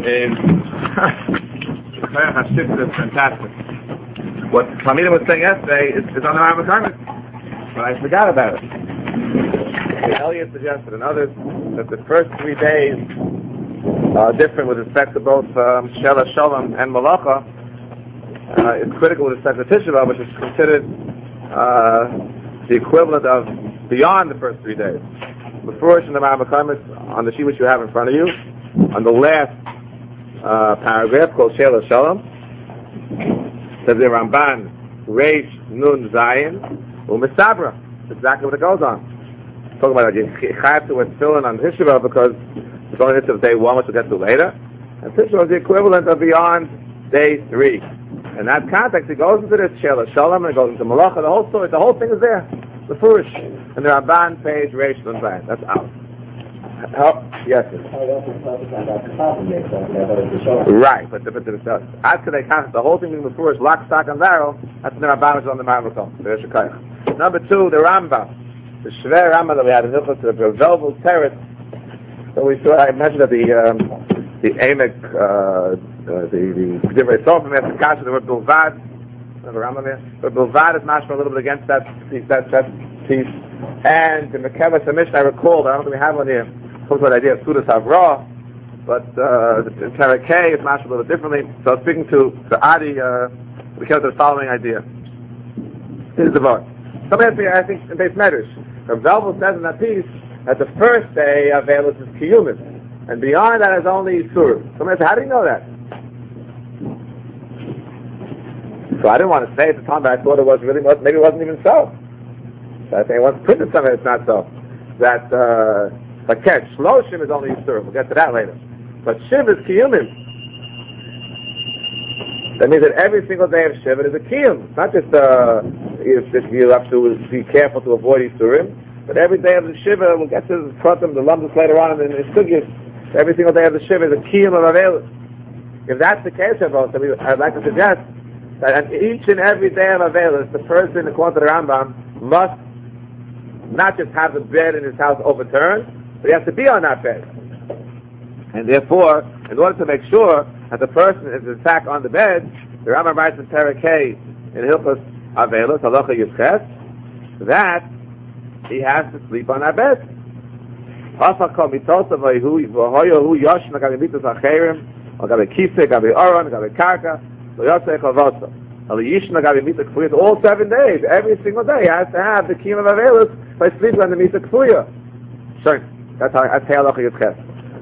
is fantastic. What Talmidim was saying yesterday is on the Rambam Karmis, but I forgot about it. Elliot suggested and others that the first 3 days are different with respect to both Shela Shalom and Malacha. It's critical with respect to Tisha B'Av, which is considered the equivalent of beyond the first 3 days. The first in the Rambam Karmis, on the sheet which you have in front of you, on the last paragraph called Shela Shalom, says the Ramban, Reish Nun Zayin, U'Misabra. That's exactly what it goes on. Talking about you have to fill in on Tisha B'Av because it's only this of day 1, which we'll get to later. And Tisha B'Av is the equivalent of beyond day 3. In that context, it goes into this Shela Shalom, and it goes into Malacha, the whole story, the whole thing is there. The Furish. And the Ramban page, Reish Nun Zayin. That's out. Yes. Right, but after they count the whole thing being the first lock, stock, and barrel, that's the Ramban is on the Marmakom. Number 2, the Rambam, the Shver Rambam that we had in Hilchos, the Velvel Teretz. So we saw. I mentioned that the Emek, the Divrei Sofim, the Kasha, the word Bilvad. Remember Rambam here? But Bilvad is mashma a little bit against that piece. And the Mekevas Mishnah, I recall, I don't think we have one here. Talks about the idea of Sudas Havrah, but the Terekei is mashed a little differently. So speaking to Adi, we came to the following idea. Here's the vote. Somebody asked me, I think, in Beis Medrash, Rav Velvel says in that piece that the first day of Eilis is Kiyumin, and beyond that is only Yisurim. Somebody said, how do you know that? So I didn't want to say at the time, but I thought it was really, maybe it wasn't even so. So I think I once printed something that's not so. That, like Shloshim is only Yisurim. We'll get to that later. But Shiv is Kiyumim. That means that every single day of Shiv is a Kiyum. It's not just you have to be careful to avoid Yisurim, but every day of the Shiva, we'll get to the Pratim, the Lumdus later on in the Sugis, every single day of the Shiva is a Kiyum of Avelis. If that's the case, I'd like to suggest that on each and every day of Avelis, the person, according to the Rambam, must not just have the bed in his house overturned, but he has to be on that bed. And therefore, in order to make sure that the person is in fact on the bed, the Rambam writes in Terekei in Hilchos Avelos, Halacha Yisches, that he has to sleep on that bed. All 7 days, every single day, he has to have the Kiyum of Avelos by sleeping on the Misa Kfuya. Sure. That's Halacha Yisches.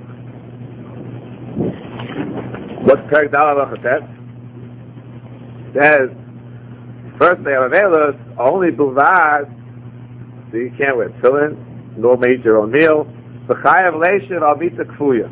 What's Perek Dal Halacha says? Says, first day of Avelos, only Bilvad, so you can't wear tefillin, nor make your own meal. V'chayav leishiv al Misa Kfuya.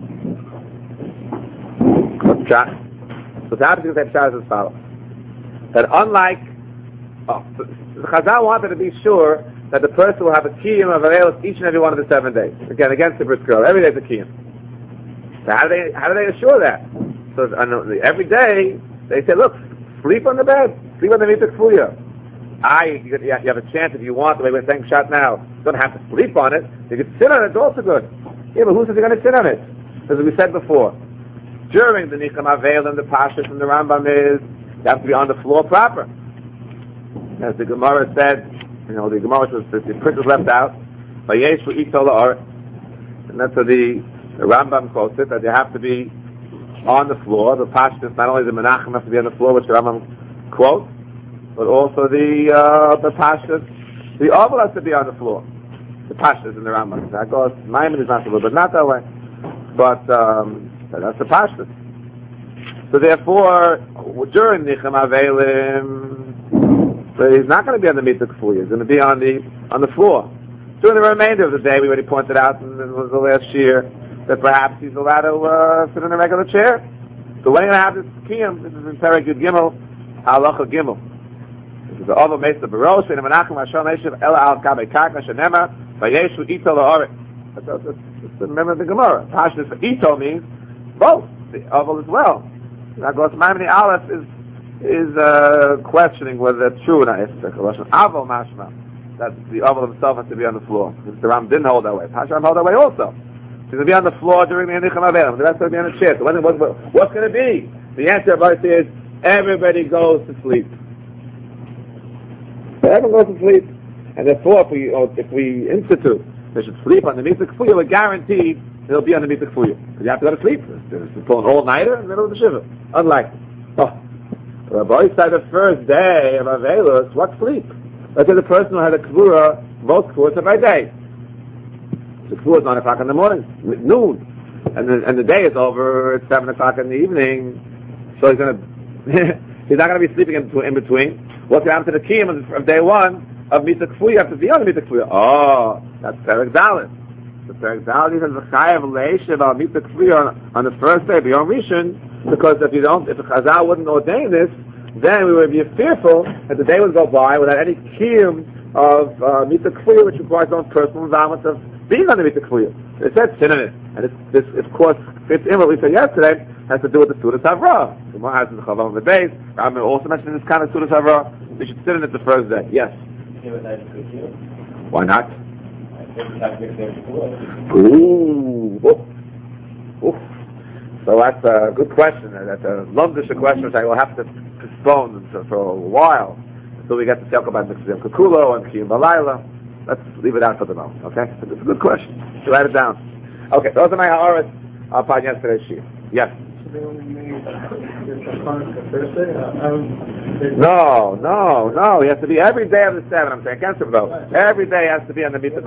So the opposite of that is as follows. That unlike, the Chazal wanted to be sure that the person will have a kiyum of Avelos each and every one of the 7 days. Again, against the bris girl. Every day is a kiyum. So how do they assure that? So every day, they say, look, sleep on the bed. Sleep on the Misa Kfuya. You have a chance if you want, the way we're saying shot now. You don't have to sleep on it. You can sit on it, it's also good. Yeah, but who says you're going to sit on it? As we said before. During the Nicham Aveil and the Pashas and the Rambam is, you have to be on the floor proper. As the Gemara said, the Gemara says the print was left out. And that's what the Rambam quotes it, that you have to be on the floor. The Pashas, not only the Menachem have to be on the floor, which the Rambam quotes, but also the Pashas, the Oval has to be on the floor. The Pashas in the Rambam. That goes, Maimon is not the floor, but not that way. But that's the Pashas. So therefore, during Nicham Avelim, he's not going to be on the Misa Kfuya. He's going to be on the floor. During the remainder of the day, we already pointed out in the last year that perhaps he's allowed to sit in a regular chair. So when are you going to have this Kiyum? This is in Perek Yud Gimel, Halacha Gimel. This is the Ova Mesa Barosh, and Menachem Hashem Eshev Ela Al Kabei Karka Shenema Vayeshu Ito La'oret. That's remember the Gemara. Pashtus for Ito means both, the Oval as well. Now, goes Maimoni Aleph is questioning whether that's true or not. It's Aval Mashma, that the Oval himself has to be on the floor. The Ram didn't hold that way. Hashem held that way also. She's going to be on the floor during the Enicham Avelim. The rest will be on the chair. So what's going to be? The answer about is everybody goes to sleep. Everyone goes to sleep. And therefore, if we institute they should sleep on the Mitzvah Kfuya, we're guaranteed they'll be on the Mitzvah Kfuya. Because you have to go to sleep. It's pull an all-nighter in the middle of the Shiva. Unlike. Rabbi said the first day of Avelos, what sleep? Let's say the person who had a Kvura, most Kvuras are by day. The Kvura is 9 o'clock in the morning, noon. And the day is over at 7 o'clock in the evening. So he's not going to be sleeping in between. What's going to happen to the Kiyam of day one of Mitzvah Kfuya? You have to be on the Mitzvah Kfuya. Oh, that's Perek Dalet. The Perek Dalet is the Chayav Leishev on Mitzvah Kfuya on the first day, beyond Rishon, because if the Chazal wouldn't ordain this, then we would be fearful that the day would go by without any Kiyam of Mitzvah Kfuya, which requires own personal involvement of being on the Mitzvah Kfuya. It says sin in it. And this, of course, fits in what we said yesterday, has to do with the Sudas Havra. The Gemara has the Chavam of the base. Rambam also mentioned this kind of Sudas Havra. They should sit in it the first day. Yes. Why not? Ooh. So that's a good question. That's a lumdish question which I will have to postpone for a while until we get to talk about Mitzvah Kukulo and Kiyum Balayla. Let's leave it out for the moment, okay? It's a good question. So write it down. Okay, those are my ha'aras upon yesterday's shiur. Yes? No. It has to be every day of the 7. I'm saying against him though. Every day has to be on the Mitzvah.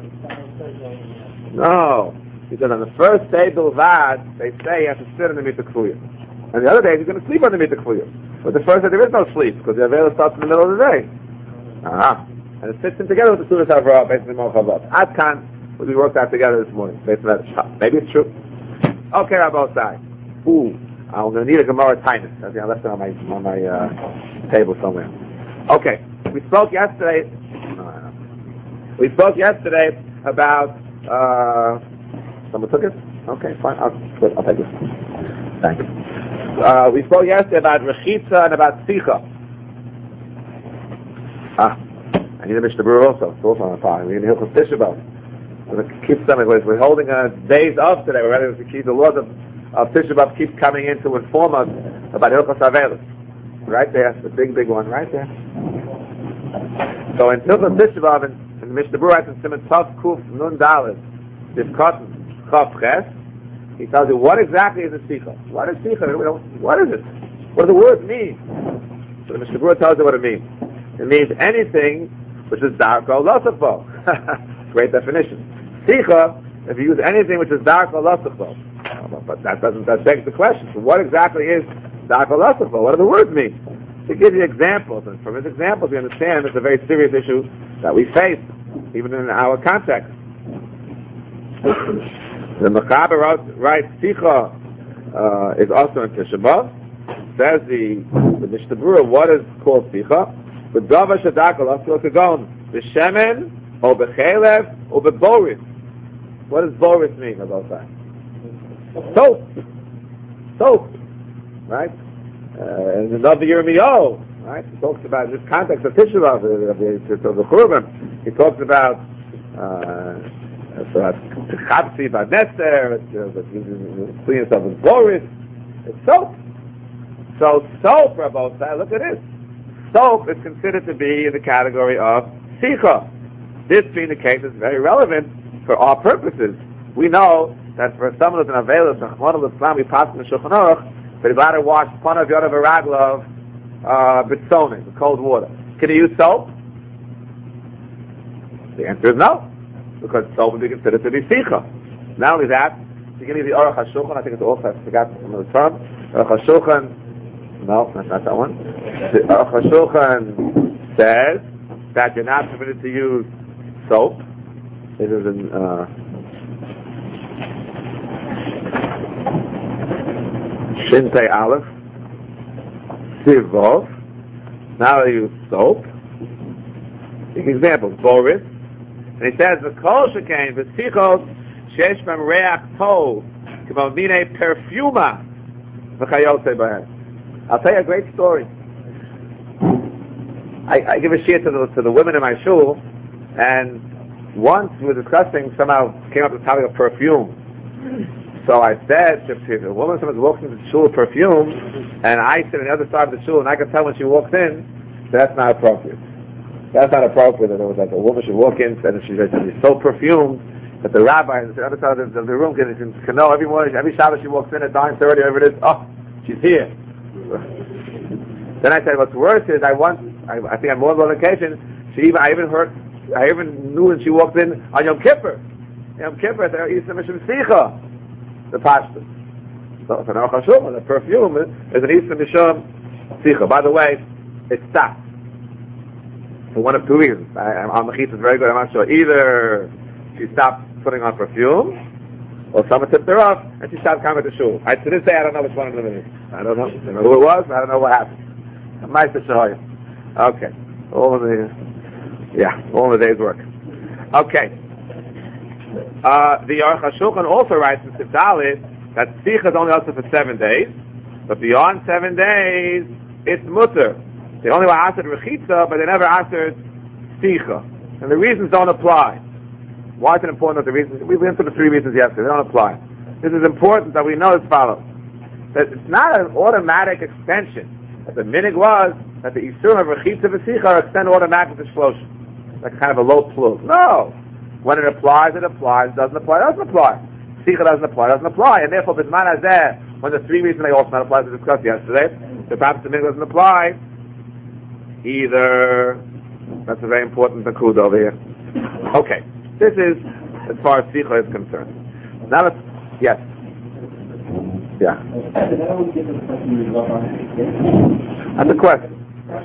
No. Because on the first day, Bilvad, they say you have to sit on the Mitzvah Kfuya. And the other days, you're going to sleep on the Mitzvah Kfuya. But the first day, there is no sleep, because the Avela starts in the middle of the day. And it fits in together with the Sudas Havra, based on the Mochavat. Adkan, we worked out together this morning, based on that. Maybe it's true. Okay, Rabbi Osai. I'm going to need a Gemara Tainus. I think I left it on my table somewhere. Okay, we spoke yesterday about, someone took it? Okay, fine. I'll take it. Thanks. We spoke yesterday about Rechitza and about Sicha. I need a Mishnah Berurah also. It's also on the file. We need to Hilchos Tisha B'Av. We're holding days of today. We're ready to keep the laws of Tisha B'Av keep coming in to inform us about Hilchos Avelos. Right there, the big one, right there. So in Hilchos Tisha B'Av, in the Mishnah Berurah, in Siman Tov Kuf Nun Daled, this cotton Chav Ches, he tells you what exactly is a Sicha. What is Sicha? What is it? What do the words mean? So the Mishnah Berurah tells you what it means. It means anything which is dark or lasafo. Great definition. Sicha, if you use anything which is dark or lasafo. But that begs the question. So what exactly is dark or lasafo? What do the words mean? He gives you examples, and from his examples we understand it's a very serious issue that we face, even in our context. The Mechaber writes, Sicha is also in Tisha B'Av. Says the Mishnah Berurah, what is called Sicha? With Dava Shadakal, also Kagon, B'Shemen, or B'Chelev, or B'Boris. What does Boris mean about that? Soap. Right? In another Yirmiyahu, right? He talks about this context of Tisha B'Av, of the Churban. He talks about Chapsi, Badnester, clean yourself with Boris. It's soap. So soap, Rabbi, look at this. Soap is considered to be in the category of Sicha. This being the case is very relevant for our purposes. We know that for someone who's an Avelos, Rachmana Litzlan, we pass in the Shulchan Aruch, but he's got to wash Panav Yodav Araglov, Bitzonim, with cold water. Can he use soap? The answer is no, because soap would be considered to be Sicha. Not only that, beginning of the Aruch HaShulchan, I think it's also, I forgot some of the term, Aruch HaShulchan, no, that's not that one. The Aruch HaShulchan says that you're not permitted to use soap. It is in Shintei Aleph, Sivov. Now they use soap. Examples, Boris. And he says, V'kol shekain v'sichos shesh b'hem reach tov k'mo minei perfuma v'chayotei b'hem. I'll tell you a great story. I give a shiur to the women in my shul, and once we were discussing, somehow came up with the topic of perfume. So I said, if a woman someone's walking into the shul with perfume, and I sit on the other side of the shul, and I can tell when she walks in, that's not appropriate. That's not appropriate. In other words, like a woman should walk in, and she's so perfumed that the rabbi on the other side of the room can know every morning, every Shabbat she walks in at 9:30, whatever it is, oh, she's here. Then I said, what's worse is I think on more than one occasion, I even knew when she walked in on Yom Kippur. Yom Kippur, the Isa Mishum Sicha, the pashtus. So it's an Aruch HaShulchan, the perfume is an Isa Mishum Sicha. By the way, it stops. For one of two reasons. Al-Mechitza is very good, I'm not sure. Either she stopped putting on perfume, or someone tipped her off, and she stopped coming to shul. To this day, I don't know which one of them it is. I don't know. I don't know who it was, I don't know what happened. Nice to show you. Okay. All in the day's work. Okay. The Aruch HaShulchan also writes in Sifdalit that Sicha is only also for 7 days, but beyond 7 days, it's mutter. They only were answered Rechitza, but they never answered Sicha. And the reasons don't apply. Why is it important that the reasons? We went through the 3 reasons yesterday. They don't apply. This is important that we know as follows. That it's not an automatic extension. That the minig was that the Isurim of Rechitza v'Sicha are extended automatically to Shloshim. Like kind of a low plug. No! When it applies, it applies. Doesn't apply, it doesn't apply. Sicha doesn't apply, it doesn't apply. And therefore, B'zman Hazeh, when the 3 reasons they also not apply, as we discussed yesterday, the perhaps the minig doesn't apply, either. That's a very important nakuda over here. Okay. This is as far as Sicha is concerned. Now let's, yes. Yeah. That's a question.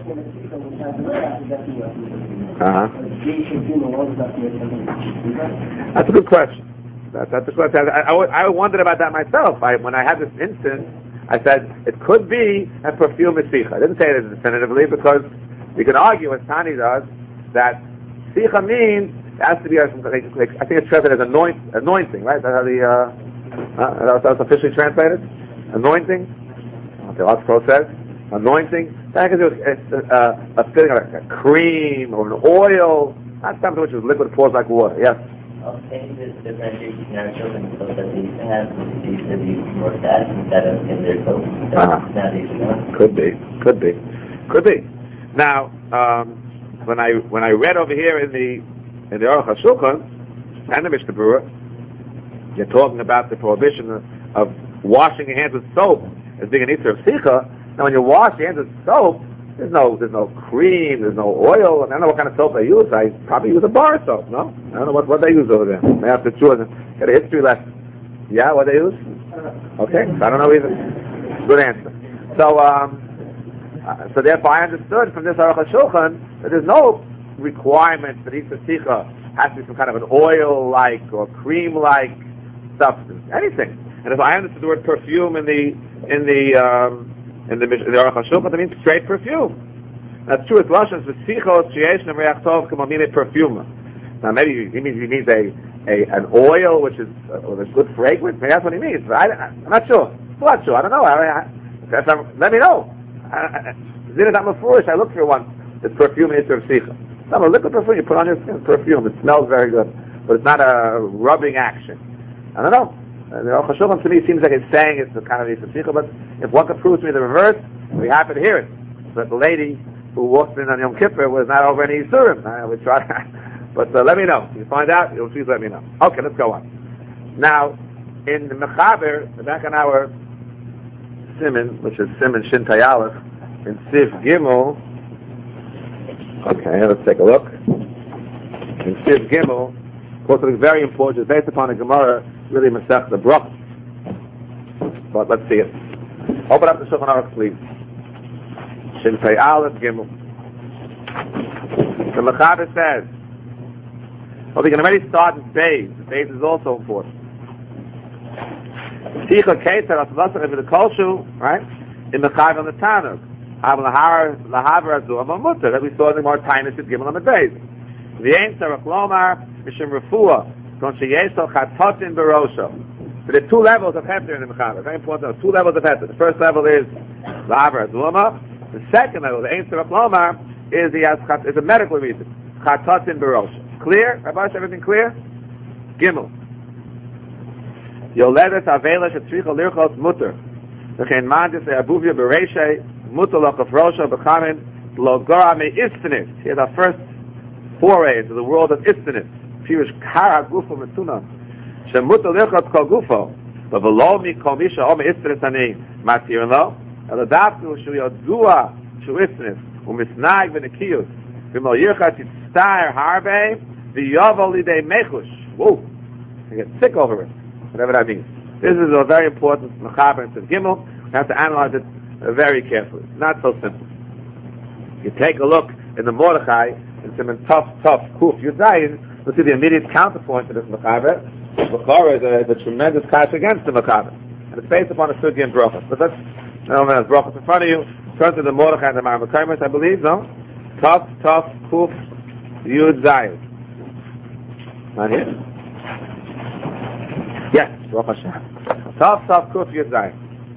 That's a good question. That's a question. I wondered about that myself. When I had this instance, I said, it could be a perfume is Sicha. I didn't say it definitively because we can argue, as Tani does, that Sicha means it has to be, I think it's translated as anointing, right? That's officially translated? Anointing? Okay, lots of says. Anointing. That can do a feeling like a cream or an oil, not something which is liquid, pours like water. Yes? Okay, this differentiates in our children so that they have to use more fat instead of in their clothes. Could be. Now, when I read over here in the Aruch HaShulchan and the Mishnah Berurah, you're talking about the prohibition of washing your hands with soap as being an Isser of Sicha. Now, when you wash your hands with soap, there's no cream, there's no oil. I don't know what kind of soap they use. I probably use a bar soap. No, I don't know what they use over there. They have to get a history lesson. Yeah, what they use? Okay, so I don't know either. Good answer. So therefore, I understood from this Aruch HaShulchan that there's no requirement that Isser Sicha has to be some kind of an oil-like or cream-like substance. Anything. And if I understood the word perfume in the Aruch HaShulchan, that means straight perfume. That's true. It's Lashon v'sichos sheyesh reach tov k'mamine perfume. Now maybe he means an oil which is with a good fragrance. Maybe that's what he means. But I'm not sure. I'm not sure. I don't know. Let me know. I'm foolish. I look for one. It's perfume in Isser of Sicha. Some a liquid perfume you put on your skin. Perfume. It smells very good, but it's not a rubbing action. I don't know. The Aruch HaShulchan to me seems like it's saying it's the kind of Isser Sicha, but if one could prove to me the reverse, I'd be happy to hear it. But the lady who walked in on Yom Kippur was not over any Yisurim. I would try, but let me know. If you find out, you'll please let me know. Okay, let's go on. Now, in the Mechaber, back in our Siman, which is Siman Shin Tayalef, in Siv Gimel. Okay, let's take a look. In Siv Gimel, of course, it's very important. It's based upon the Gemara, really Masech the Brach. But let's see it. Open up the Shulchan Aruch, please. Shin Tayalef Gimel. The Mechaber says, well, we can already start in Beis. Beis is also important. Sicha Keter as Vasach in the Kolshu, right? In the Chav on the Tanuk. Av Lahavar Azu Am Mutter that we saw in the more tiny Gimel on the Beis. The Ein Sarach Lomar Mishim Refuah Kon Sheyesel Chatotin Barosho. So there are 2 levels of Heter in the Mechaber. Very important. There are 2 levels of Heter. The first level is Lahavar Azu. The second level, the Ein Sarach Lomar, is a medical reason. Chatotin Barosho. Clear? Rabbi, everything clear? Gimel. Yoledet avela shetricha lirchos mutter. V'chein mandis le'abuvia bereishay mutter lochaf rosha b'chamin lo gora me istanis. Here's our first foray into the world of istanis. Pirish kara gufo metuna. Shemutter lirchos kol gufo. V'velo mi kol misha ome istanis ani matir lo. Eladavtu shu yodua shu istanis. U'misnag v'nekiyus. V'mo yircha titztair harbe v'yovo lidei mechush. Whoa. You get sick over it. Whatever that means. This is a very important mechaber in Gimel. We have to analyze it very carefully. Not so simple. You take a look in the Mordechai, in some tough, Kuf Yudayin, you'll see the immediate counterpoint to this mechaber. Bechara is a tremendous catch against the mechaber. And it's based upon a Sugi and Brachas. But let's, now when there's Brachas in front of you, turn to the Mordechai and the Marmakaimus, I believe, no? Tough, Kuf Yudayin. Not here? Yes, Baruch Hashem. Tough, Kuf Yudayin.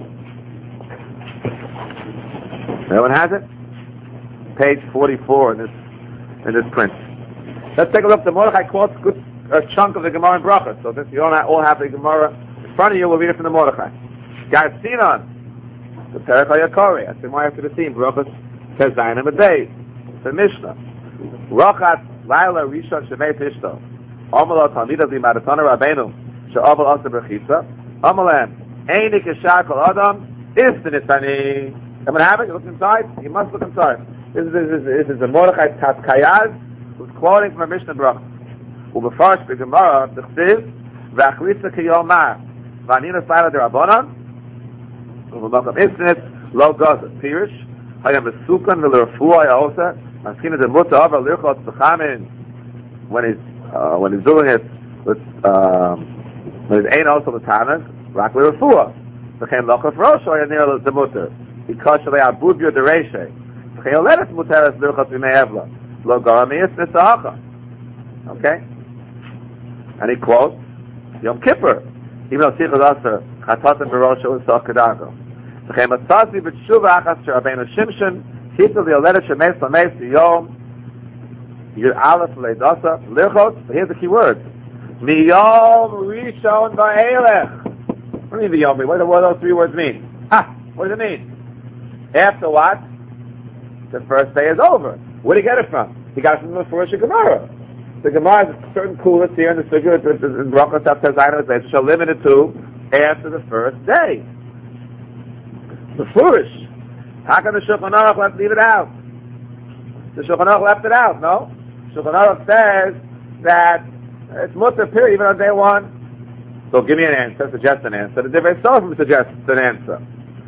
Everyone has it? Page 44 in this print. Let's take a look. The Mordechai quotes a chunk of the Gemara in Brachas. So since you don't all have the Gemara in front of you, we'll read it from the Mordechai. Guys, Sinan, the Perek HaYakori. That's the Gemara after the theme. Brachas says Zayin Amadei. The Mishnah. Rochat Laila Rishon Shemei Tishto. Omelo Talmida Zimaratona Rabbeinu. She'ovel Asa Brachitza. Omelem. Eini Keshar Kol Adam. Istanisani. Everyone have it? You look inside? You must look inside. This is a Mordechai Tatkayaz who's quoting from a Mishnah Brachas. Ubefarish b'Gemara d'chtiv v'achlisa kiyomar v'anina sayla d'Rabbanan u'b'makam isnit lo gaza pirish hayam v'sukan v'lerafua yaosa maskina d'muta over lirchot b'chamin when he's doing it with when he's ain't also the tanak rak l'rafua v'chein lochaf rosh or yanir d'muta because shalei abudyo d'reishay v'chein yoledet muteres lirchot v'mei evla lo gara me'isnit sa'acha. Okay? And he quotes Yom Kippur, even though Sichos Aser Chatatim Berosha was Soch Kedarko. V'chein Matzasi b'tshuva achas Rabbeinu Shimshon Hitul Yoledet Shemes Lameis Yom Yud Aleph Leidasa Lirchot. But here's the key word: Miyom Rishon Va'elech. What do you mean Yom? What do those three words mean? What does it mean? After what? The first day is over. Where did he get it from? He got it from the Mefurish Gemara. The Gemara has a certain coolness here in the figure in Brachas Tav Zayin Amadei shall limit it to after the first day. Mefurish. How can the Shulchan Aruch leave it out? The Shulchan Aruch left it out, no? Shulchan Aruch says that it's mutter period even on day one. So give me an answer, suggest an answer. The Divrei Sofrim suggests an answer.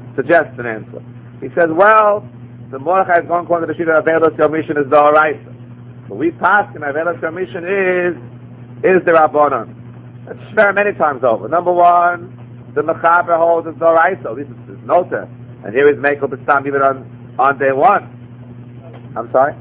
He says, well, the Mordechai is going according to the Shita of Avelos Yom Rishon is the Horaisa. But we pass in Avelos Yom Rishon is the Rabbanon. That's very many times over. Number one, the Mechaber holds it's the Horaisa. At least it's Nota. And here is Mekel B'Stam even on day one. I'm sorry?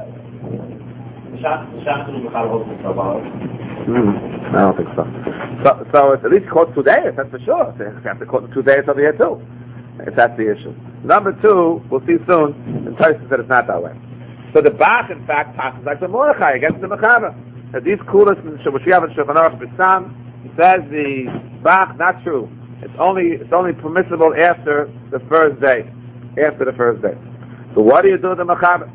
I don't think so. So it's at least quote 2 days, that's for sure. So you have to quote 2 days over here too. If that's the issue. Number two, we'll see soon, in Tosfos that it's not that way. So the Bach, in fact, passes like the Mordechai against the Mechaber. And these coolest, which we have in Shulchan Aruch B'Stam, says the Bach, not true. It's only permissible after the first day. So what do you do with the Mechaber?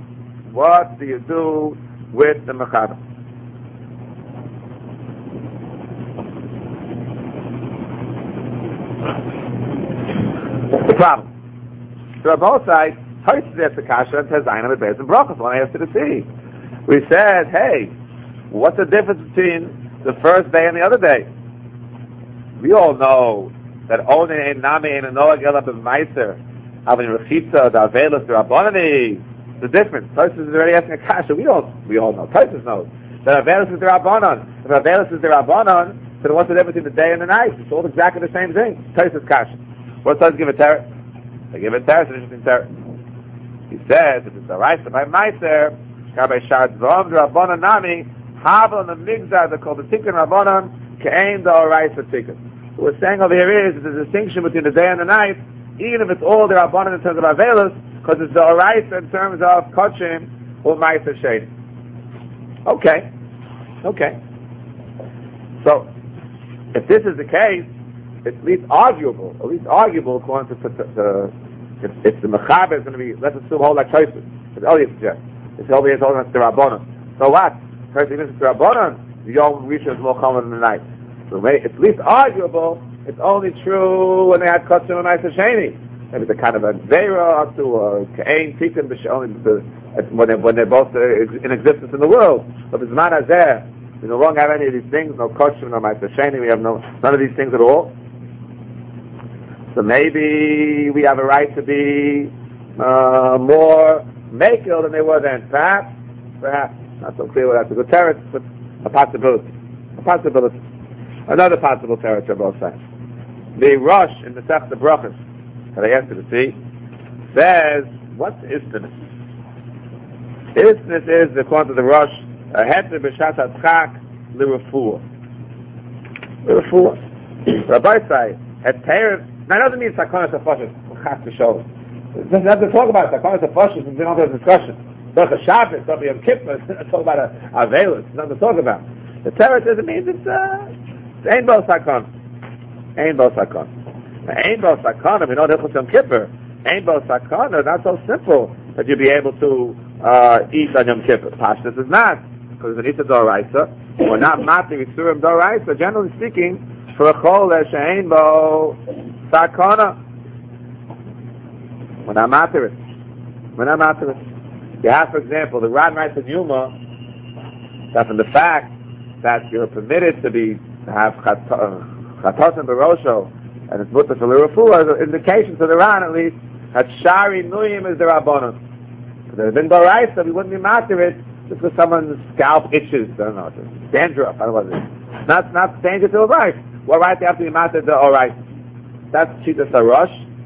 The problem. So on both sides, Tosfos there to Kasha and says Zayin Amadei and Brachas. When I asked you to see, we said, hey, what's the difference between the first day and the other day? We all know that only ein nami ein noag ela b'maiser having rechitza d'avelos d'rabbanani. The difference. Tosfos is already asking a Kasha. We all know. Tosfos knows that avelos is d'rabbanan. If avelos is d'rabbanan, then what's the difference between the day and the night? It's all exactly the same thing. Tosfos Kasha. What does give a teretz? They give a teretz, an interesting teretz. He says, if it's a rice by meiser, kabei shad zvom d'rabbanan nami, havel the migzar that called the tikkun rabbanan, ke'ein the rice for tikkun. What we're saying over here is there's a distinction between the day and the night, even if it's all the rabbanan in terms of avelus, because it's the rice in terms of kochim or meiser shade. Okay. So, if this is the case, at least arguable according to if the mechaber is going to be, let's assume, whole like choices. It's only suggest. It's only the Rabbanon. So what? First, even if it's the Rabbanon, the Yom Rishon is more common than the night. So it's at least arguable. It's only true when they had Kotzim and Ma'aser Sheni. Maybe it's a kind of a Zera up to or Kain, Tikkun, when they're both in existence in the world. But it's not as there. We no longer have any of these things, no Kotzim, no Ma'aser Sheni. We have none of these things at all. So maybe we have a right to be more makil than they were then. Perhaps, not so clear whether that's a good territory, but a possibility. Another possible territory both sides. The Rosh in the Masechta Brachos that I asked you to see says, what's Istinus? Istinus is, according to the Rosh, a heter b'shat ha'tzchak l'refuah. Rabbi say, at Terev. Now, it doesn't mean Sakonas HaFashis, Chas V'Sholem. It doesn't have to talk about Sakonas HaFashis and we don't have a discussion. Talk a Shabbos, talk a Yom Kippur, talk about a Avelis, it's nothing to talk about. The Torah says it means it's Ein Bo Sakon. Ein Bo Sakon. Now, Ein Bo Sakon, we know Hilchos Yom Kippur. Ein Bo Sakon, not so simple that you'll be able to eat on Yom Kippur. Pashtus is not, because it's an Issa Doraisa. We're not Mati Yisurim Doraisa, generally speaking, for a Chol She'ein Bo Sakana. We're not matter it. You have, for example, the Ran writes in Yuma that from the fact that you're permitted to have Chatos and Barosho and it's mutter for L'Refuah is an indication to the Ran at least that Shari Nuyim is the Rabbanon. If there had been Baraisa, we wouldn't be matter it just because someone's scalp itches. I don't know, it's dandruff. I don't know what it is. Not danger to a right. What right they have to be matter the alright. That's Chitas HaRosh,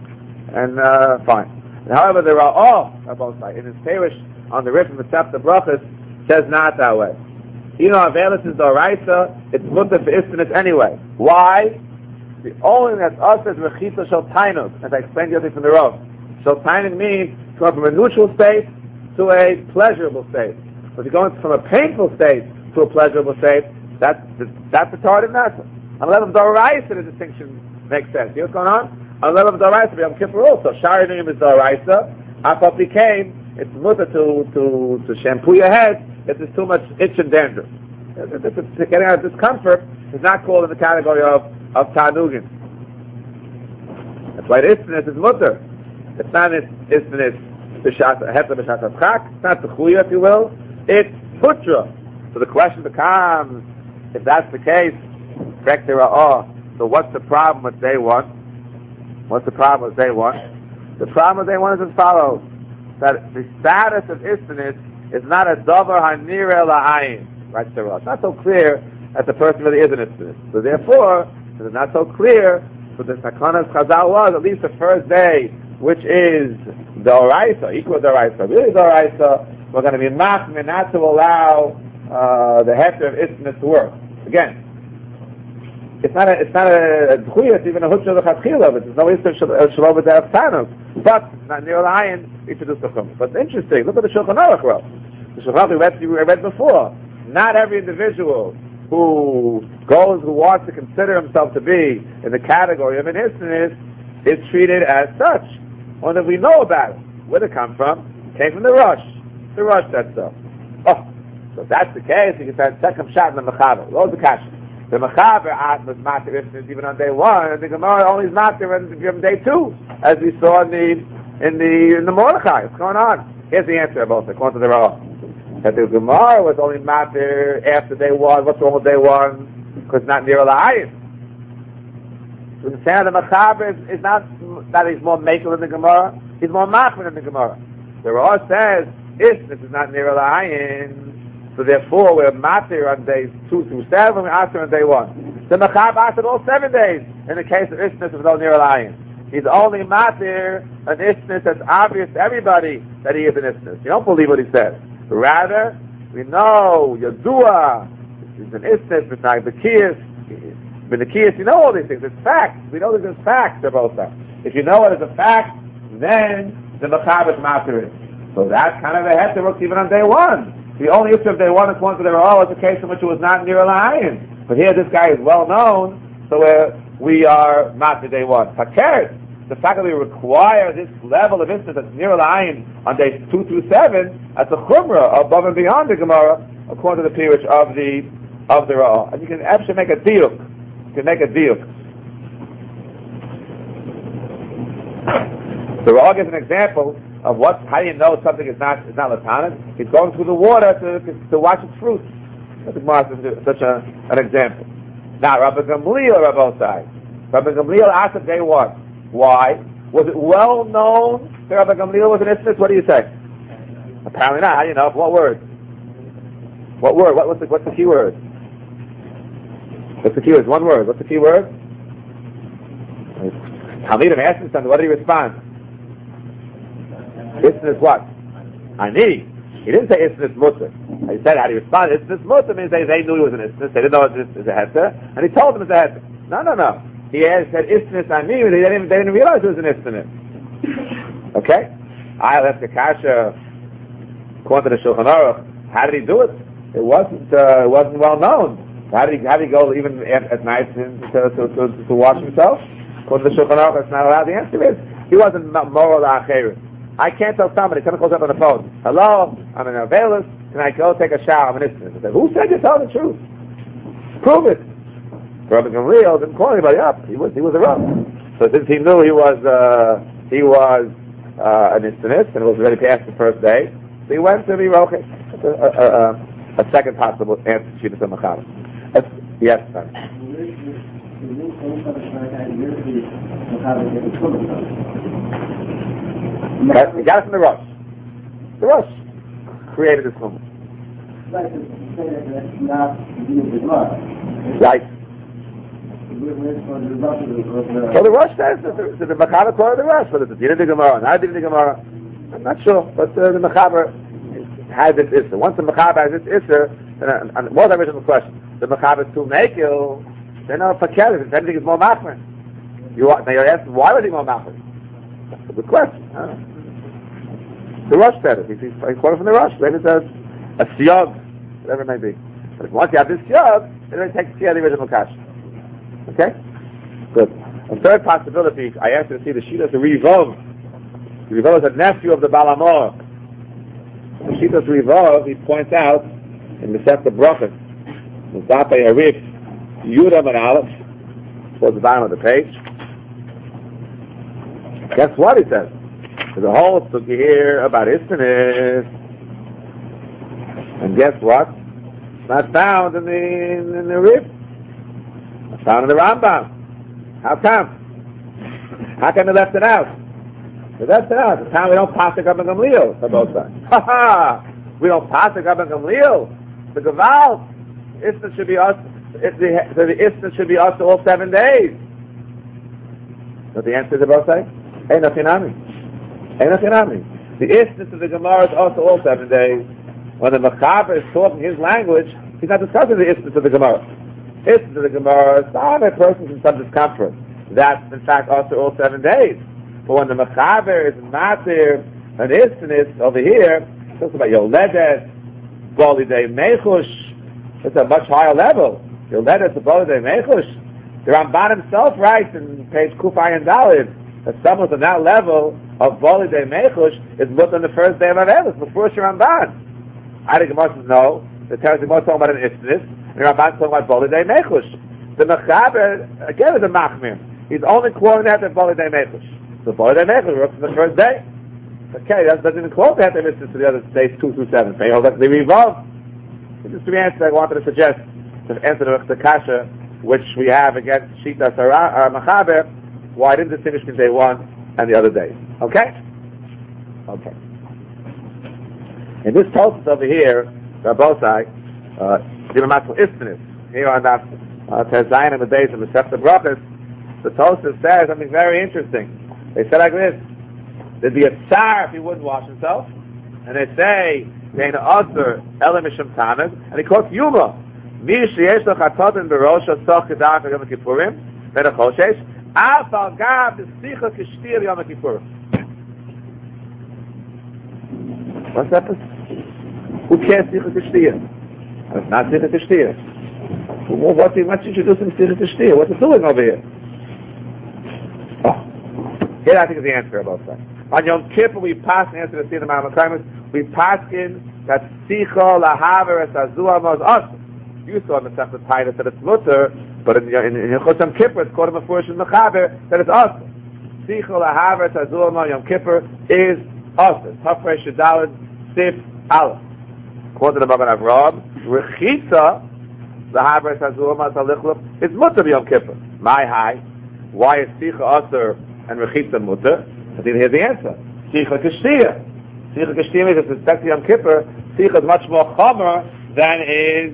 and fine. However, there are all both sides. In his parish on the Rif of Masechta Brachos says not that way. You know, Avelis is Doraisa, it's mutter for Istinus anyway. Why? The only thing that's us is Rechita Shel Tainus, as I explained yesterday from the Rav. Shel Tainus means to go from a neutral state to a pleasurable state. If you're going from a painful state to a pleasurable state, that's the Torah matter. On the level of Doraisa, the distinction makes sense. You know what's going on? On the level of Doraisa, Yom Kippur also. Shari Nuyim is Doraisa. After became, it's mutter to shampoo your head if there's too much itch and dandruff. Getting out of discomfort is not called in the category of Tanugin. That's why the Istinus is mutter. It's not Istinus Heter B'Shat HaTzchak. It's not the Chuya, if you will. It's Putra. So the question becomes, if that's the case, so what's the problem with day one? The problem with day one is as follows: that the status of Istinus is not a davar hanira la'ayin, right? It's not so clear that the person really is an Istinus. So therefore, it's not so clear. So the Sakonas Chazal was at least the first day, which is the Oraisa, equal Doraisa, really Doraisa. We're going to be machmir not to allow the heter of Istinus to work again. It's not a d'chuya, it's even a hutzah l'chatchila, but there's no issur shalom b'derech tanuk. But, not near the ayin, introduce the chum. But it's interesting, look at the Shulchan Aruch wrote. The Shulchan Aruch we read before. Not every individual who wants to consider himself to be in the category of an Istinus is treated as such. Only we know about it. Where did it come from? It came from the Rosh. The Rosh said so. Oh, so if that's the case, you can say second shot in the Mechaber. What was the kasha? The Mechaber was matter Istinus even on day one, and the Gemara only is matter on day two, as we saw in the Mordechai. What's going on? Here's the answer about it, according to the Rah. That the Gemara was only matter after day one. What's wrong with day one? Because it's not near L'Ayin. So the saying of the Mechaber is not that he's more makel than the Gemara, he's more machmir than the Gemara. The Rah says, Istinus is not near L'Ayin. So therefore, we're matir on days 2 through 7, we're matir on day 1. The Mechaber asked all 7 days in the case of Istinus of no near Lion. He's only matir an Istinus that's obvious to everybody that he is an Istinus. You don't believe what he says. Rather, we know Yadua is an Istinus, but not B'Nekiyas, you know all these things. It's facts. We know there's facts about that. If you know it as a fact, then the Mechaber is matir it. So that's kind of a heter works even on day 1. The only issue of day 1 is one for their all is a case in which it was not near a lion. But here this guy is well known, so we are not the day one. Fakir, the fact that we require this level of instance that's near L'Ayin on days 2 through 7, that's a chumrah above and beyond the Gemara, according to the Pirush of the Ra'ah. And you can actually make a diuk. You can make a diuk. The Ra'ah gives an example of how do you know something is not Latanis? He's going through the water to watch its fruit. That's the Gemara is such an example. Now, Rabbi Gamliel, Rabbosai. Rabbi Gamliel asked day one. Why? Was it well known that Rabbi Gamliel was an isnmus? What do you say? Apparently not. How do you know? What word? What word? What's the key word? What's the key word? One word. What's the key word? Talmidim asked him something. What did he respond? Isness what? Ani. He didn't say isness mutter. He said how do you respond? Isnes mutter means they knew he was an isnes. They didn't know it was a heter, and he told them it's a heter. No. He said isnes ani, but they didn't realize it was an isnes. Okay? I left the kasha. According to the Shulchan Aruch, how did he do it? It wasn't well known. How did he go even at night to wash himself? According to the Shulchan Aruch, that's not allowed. The answer is he wasn't moral acheres. I can't tell somebody, someone calls up on the phone, hello, I'm an Avelis, can I go take a shower? I'm an ismus. I said, who said you tell the truth? Prove it. Rabbi Gamliel didn't call anybody up. He was a Rav. So since he knew he was an ismus, and it was already past the first day, so he went to be roche. A second possible answer to the Machal. Yes, son. He got it from the Rosh. The Rosh created this moment. Right. So the Rosh says that the Mechaber called the Rosh, whether it's the Din of the Gemara or not the Din of the Gemara, I'm not sure, but the Mechaber has this Isser. Once the Mechaber has this Isser, and more than original question, the Mechaber is too Mekil, then Fakir, if anything is more Machmer. Now you're asking, why was he more Machmer? That's a good question. The Rosh said it. He's quoting from the Rosh. Maybe it's a siyag, whatever it may be. But once you have this siyag, then it takes care of the original kasha. Okay? Good. A third possibility, I asked you to see the Shitas Rivov. Rivov is a nephew of the Balamor. The Shitas Rivov, he points out in the Sefer Brachos, the Zapei Arif, Yudam and Aleph, towards the bottom of the page. Guess what he says? There's a whole sukkah here about Issenis. And guess what? It's not found in the Rif. It's found in the Rambam. How come? How come they left it out? They left it out. It's time we don't pass the Rabbi Gamliel for both sides. Ha ha! We don't pass the Rabbi Gamliel. The Gaval, Issenis should be us. The Issenis should be us all 7 days. What the answer is about say? Hey, Nachinami. The Issenis of the Gemara is also all 7 days. When the Mechaber is talking his language, he's not discussing the Issenis of the Gemara. Issenis of the Gemara is not a person in some discomfort. That's in fact also all 7 days. But when the Mechaber is not there, an Issenis over here, he talks about Yoledet, Bolidei Mechush. It's a much higher level. Yoledet to Bolidei Mechush. The Ramban himself writes in page Kufay and Dalid that someone on that level of Bolidei Mechush is put on the first day of Avelis, before Ramban. I think Gemara says no. The Teres Gemara is talking about an Issenis, and Ramban is talking about Bolidei Mechush. The Mechaber, again, is a Machmir. He's only quoting that at Bolidei Mechush. So Bolidei Mechush works on the first day. Okay, that doesn't even quote that Issenis to the other days 2 through 7. So that's the Revolve. This is the answer I wanted to suggest to answer the Kasha, which we have against Shitas Mechaber, why I didn't distinguish between day 1 and the other days. Okay? Okay. In this Tosfos over here, Rabbosai, Dimamatzel Issenis, here on that Tezayin and the days of the Sefer Brachos, the Tosfos says something very interesting. They said like this: there'd be a tsar if he wouldn't wash himself, and they say, Deina Osir Ela Mishum Tamid, and he quotes Yuma, Mi sheyesh lo chatotin berosha soch kedach Yom Kippurim, ben achoshesh, af al gav d'sicha k'shtir Yom Kippurim. What's that? Who cares sicha k'shtir? It's not sicha k'shtir. What should you do in sicha k'shtir? What's it doing over here? Here I think is the answer about that. On Yom Kippur we pass the answer to the Ma'amad Kaimus. We pass in that Sicha Lahaver Es Azuama is us. You saw in the Sefet Tainus that it's mutter, but in Yom Kippur it's called a Mefurish in Mechaber that it's us. Sicha Lahaver Es Azuama Yom Kippur is us. Tafresh Shadalad Sif Aleph. According to the Magen Avraham, Rechitza Lahaver Es Azuama Talichluf is mutter Yom Kippur. My high. Why is Sicha Aser and Rechitza mutter? I think here's the answer. Sicha Kashtiya. Sicha Kashtiya means with respect to Yom Kippur, Sicha is much more chomer than is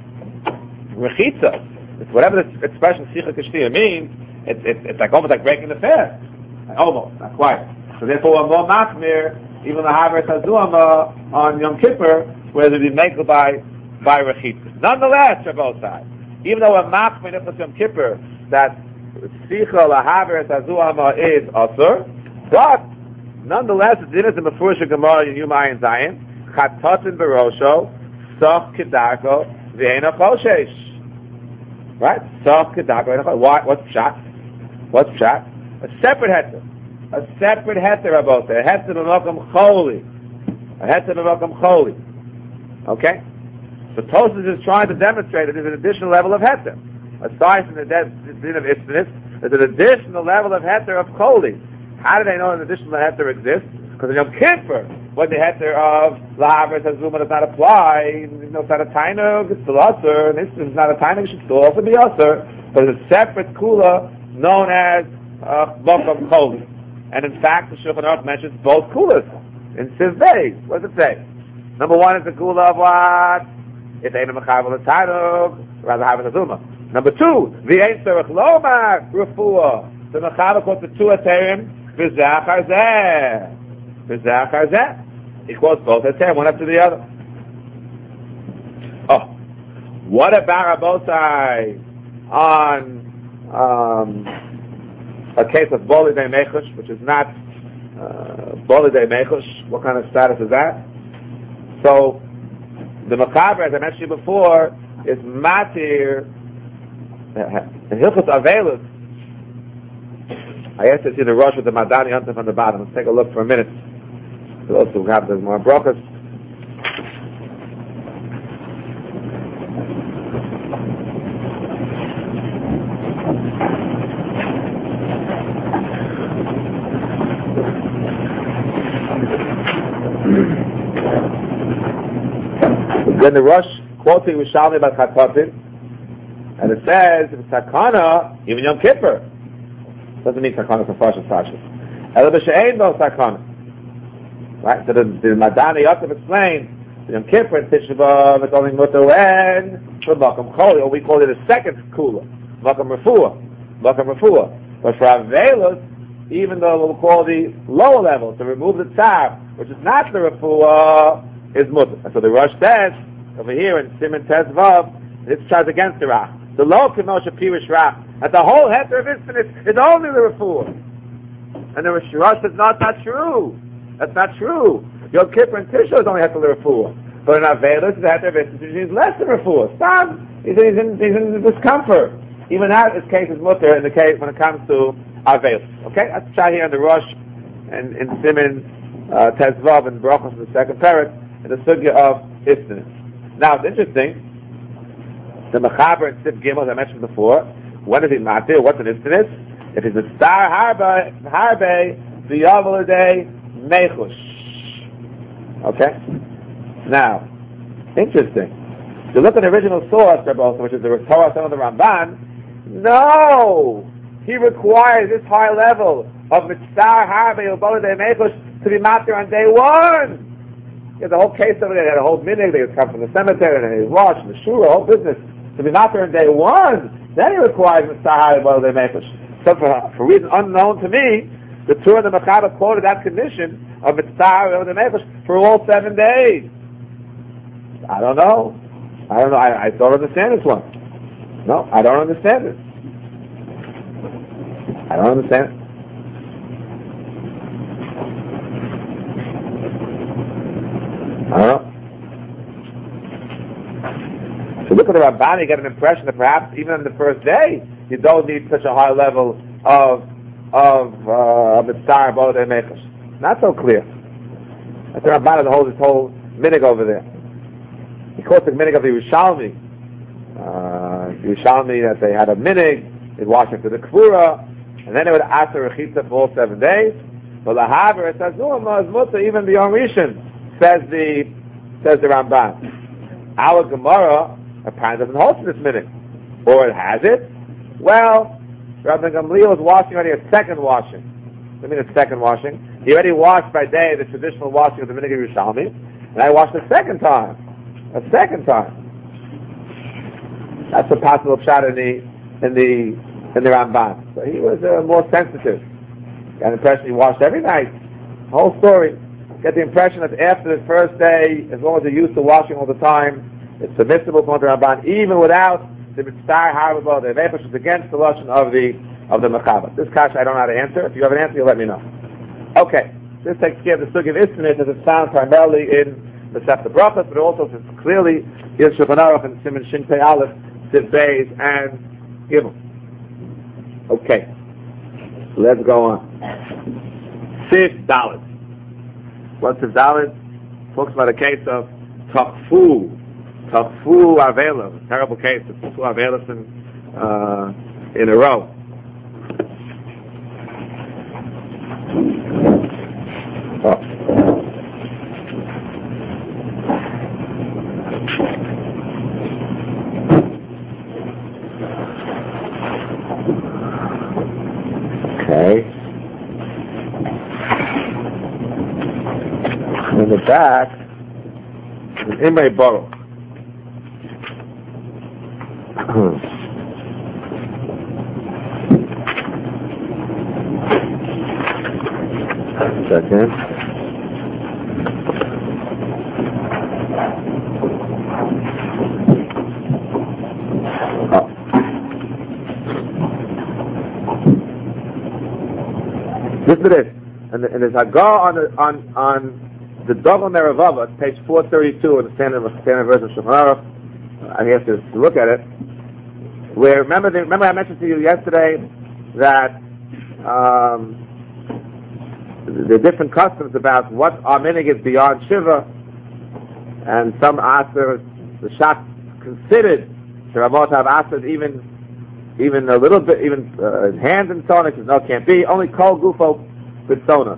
Rechitza. It's whatever the expression Sicha Kashtiya means, it's like almost like breaking the fast. Almost, not quite. So therefore we're more machmir, even the Haver Tazuama on Yom Kippur, where they be made by Rechitza. Nonetheless, for both sides, even though we're machmir in Yom Kippur, that Sicha Lahaver Tazuama is Asur, but nonetheless, it's in the Mefurish Gemara in Yuma and Zion. Chatatin Barosho, Soch Kedarko, V'ena Choshesh. Right? Soch Kedarko, V'ena Choshesh. What's Pshat? What's Pshat? A separate heter. A separate heter about that. A heter B'Makam Choli. A heter B'Makam Choli. Okay? So Tosfos is trying to demonstrate that there's an additional level of heter. Aside from the din of Istinus, there's an additional level of heter of Choli. How do they know an additional heter exists? Because in Yom Kippur, when the heter of Lahaver Tazuma does not apply, it's not a tainug, it's still Asur, and this is not a tainug, it should still also be Asur, but it's a separate kula known as Mokum Choli. And in fact, the Shulchan Aruch mentions both kulas in Siv Beis. What does it say? Number one is the kula of what? It's Eina Mechavel Tainug, rather Haver Tazuma. Number two, the Ein Tzarech Lomar Refuah. The Mechavel quotes the two heterim, V'zachar Zeh. V'zachar Zeh. He quotes both heterim, one after the other. Oh. What about Rabotai on a case of Boli Dei Mechush, which is not Boli Dei Mechush? What kind of status is that? So, the Mechaber, as I mentioned before, is Matir, in Hilchot Avelus. I asked to see the rush with the Madani Yontif on the bottom. Let's take a look for a minute. For those who have the more brachas. Then the rush quoting Rishalmi about Chatatin, and it says, if it's Sakana, even Yom Kippur. Doesn't mean Sakana for Farshas Farshas. Ela b'she'ein bo Sakana. Right? So the Madani Yosef explained, Yom Kippur and Tisha B'Av, it's only Mutter when, for Makam Choli, or we call it a second Kula, Makam Refuah. Makam Refuah. But for Avelus, even though we'll call the lower level, to remove the Tzar, which is not the Refuah, is Mutter. And so the Rosh says, over here in Siman Tezvav, this tries against the Rach. The low Kemoshe Pirish Rach, that the whole heter of Istinus is only the Refuah. And the Rosh says, no, it's not true. That's not true. Yom Kippur and Tisha is only heter the Refuah. But in Avelus, the heter of Istinus, which means less than Refuah. Stop! He's in discomfort. Even that is case is Mutter in the case when it comes to Avelus. Okay? Let's try here in the Rosh and in Siman Tezvav and Brachos in the second parak in the sugya of Istinus. Now, it's interesting. The Mechaber and Siv Gimel, as I mentioned before, when is it Matir? What's an Istinus? If it's a star Harbe, the Yavalade Mechush. Okay? Now, interesting. If you look at the original source, which is the Torah of the Ramban, no! He requires this high level of Mitzvah Harbe or Yavalade Mechush to be Matir on day one. He had the whole case over there, he had a whole minhag, they would come from the cemetery and he was washed, the shura, whole business. To be not there on day one, then he requires Mitzvah while they make us. So for a reason unknown to me, the Torah and the Mechaber quoted that condition of Mitzvah while they make us for all 7 days. I don't know. I don't understand this one. No, I don't understand it. I don't understand it. I don't know. So look at the Ramban, you get an impression that perhaps even on the first day, you don't need such a high level of Mitzar Bo De Mechash. Not so clear. That's the Ramban that holds this whole minig over there. He quotes the minig of the Yerushalmi. Yerushalmi, that they had a minig, they'd wash after the Kvura, and then they would ask the Rechitza for all 7 days. But the Haver, it says, no, Mutter, even the Yom Rishon, says the Ramban. Our Gemara apparently doesn't hold to this minig. Or it has it. Well, Rabbi Gamliel was washing already a second washing. I mean a second washing. He already washed by day the traditional washing of the minig of Yerushalmi, and I washed a second time. A second time. That's a possible shot in the Ramban. So he was more sensitive. Got the impression he washed every night. The whole story. Get the impression that after the first day, as long as they're used to washing all the time, it's permissible for the Ramban, even without the Mitzvah Harabah, the Vepash is against the Lashon of the Mechaber. This kasha I don't know how to answer. If you have an answer, you let me know. Okay. This takes care of the Sugya of Isnit as it's found primarily in the Sefta Brachas, but also it's clearly in Shulchan Aruch and Siman Shin Pei Aleph, Siv Beis, and Gimel. Okay. Let's go on. Siv Dalet. What's Siv Dalet? Talks about a case of Takfu Avela, a terrible case of Takfu Avela in a row. Oh. Okay. In the back is Imrei Baruch. Second. Listen to this. And there's Hagar on the Dogon Meravava, page 432 in the standard version of Shulchan Aruch. I have to look at it. Where remember I mentioned to you yesterday that the different customs about what our minig is beyond Shiva, and some Aser, the Shach considered the Ramot have Aser even a little bit, even hands and so on. It says no, it can't be. Only Kol Gufo B'Tzona.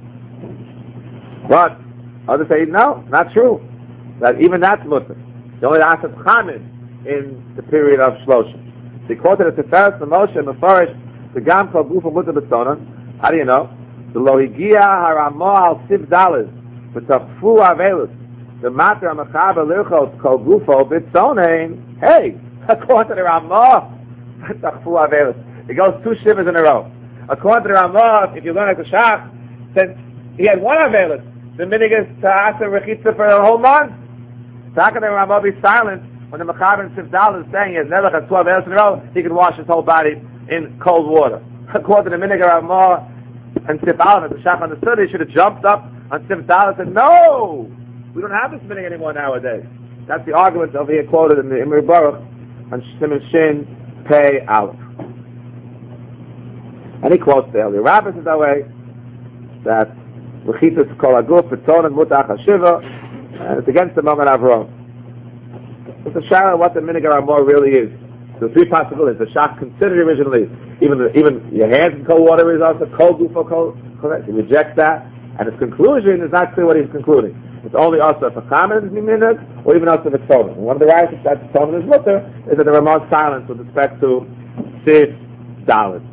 But others say no, not true. That even that's mutter. The only Aser Chamin in the period of Shloshim. They quoted it to Tiferes Moshe and Mefarish the Gam Kol Gufo Mutter B'Tzona. How do you know? The Lohigia Haramo Al Siv Daled B'Tachfu Avelus the Mater HaMachaber Lirchos Kol Gufo B'Tzonein. Hey, according to the Ramah, B'Tachfu Avelus. It goes 2 shivers in a row. According to the Ramah, if you learn at the Shach, then he had 1 Avelus. The minig is to ask the Rechitza for a whole month. So how can the Ramah be silent when the Machaber and Siv Daled is saying he has never had 2 Avelus in a row? He can wash his whole body in cold water. According to the minig of Ramah and Siv Aleph, the Shach understood, he should have jumped up on Siv Daled and said, no! We don't have this minig anymore nowadays. That's the argument over here quoted in the Imrei Baruch on Siman Shin Pei Aleph. And he quotes the earlier rabbis in that way, that Rechitas Kol Aguf B'Tzon and Mutach HaShiva, and it's against the Magen Avraham. It's a shara what the minig Ramah really is. There are 3 possibilities. The Shach considered originally, even your hands in cold water is also Kol Gufo Kol. Correct. He rejects that, and his conclusion is not clear what he's concluding. It's only also if a chamin is minhag, or even also if it's tzolin. One of the rights that tzolin is mutter is that the Ramah's silence with respect to Siv Daled.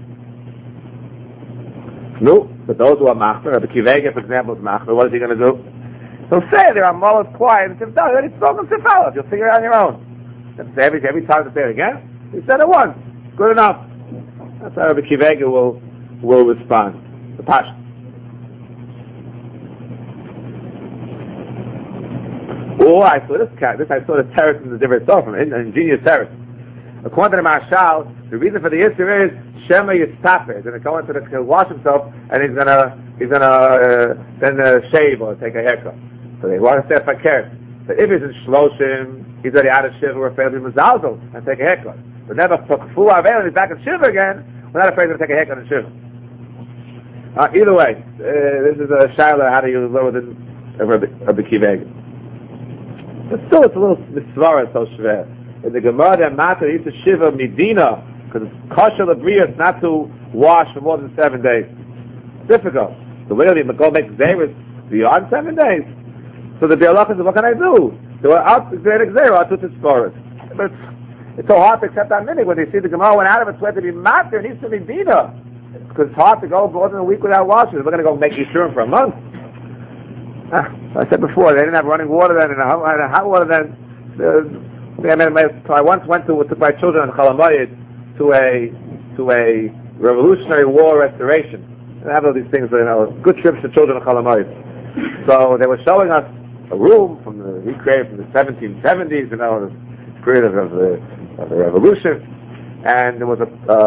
No, but those who are machmer, Rabbi Kivega, for example, is machmer. What is he going to do? He'll say the Ramah is quiet and Siv Daled. Then he's talking Siv Aleph. You'll figure it out on your own. Every time to say it again, he said it once. Good enough. That's how Rabbi Kivega will respond. The Pasha. Or I saw this the terrace in the different stuff from ingenious terrace. According to the Marshal, the reason for the issue is Shema Yitztafer. He's going to go into he'll wash himself and he's gonna then shave or take a haircut. So they want to say fakir. But if he's in Shloshim, he's already out of Shiva, we're afraid of Mazalzel and take a haircut. But never Takfu Avel, he's back in Shiva again, we're not afraid to take a haircut in Shiva. Either way, this is a shaila. How do you lower this Rabbi Kiva? But still, it's a little mitzvah, so shver. In the Gemara, the matter used to shiva midina because it's kosher lebrius not to wash for more than 7 days. It's difficult. The way they go make zayras beyond 7 days. So the bialach is, what can I do? So out to great zayra to tzporis. But it's so hard to accept that minute when they see the Gemara went out of its way to be matter. It needs to be midina. Because it's hard to go more than a week without washing. We're going to go make Yishurim for a month. I said before, they didn't have running water then, and hot water then. I once took my children on Chalamayid to a Revolutionary War restoration. They have all these things, good trips to children on Chalamayid. So they were showing us a room recreated from the 1770s, the period of the Revolution, and there was a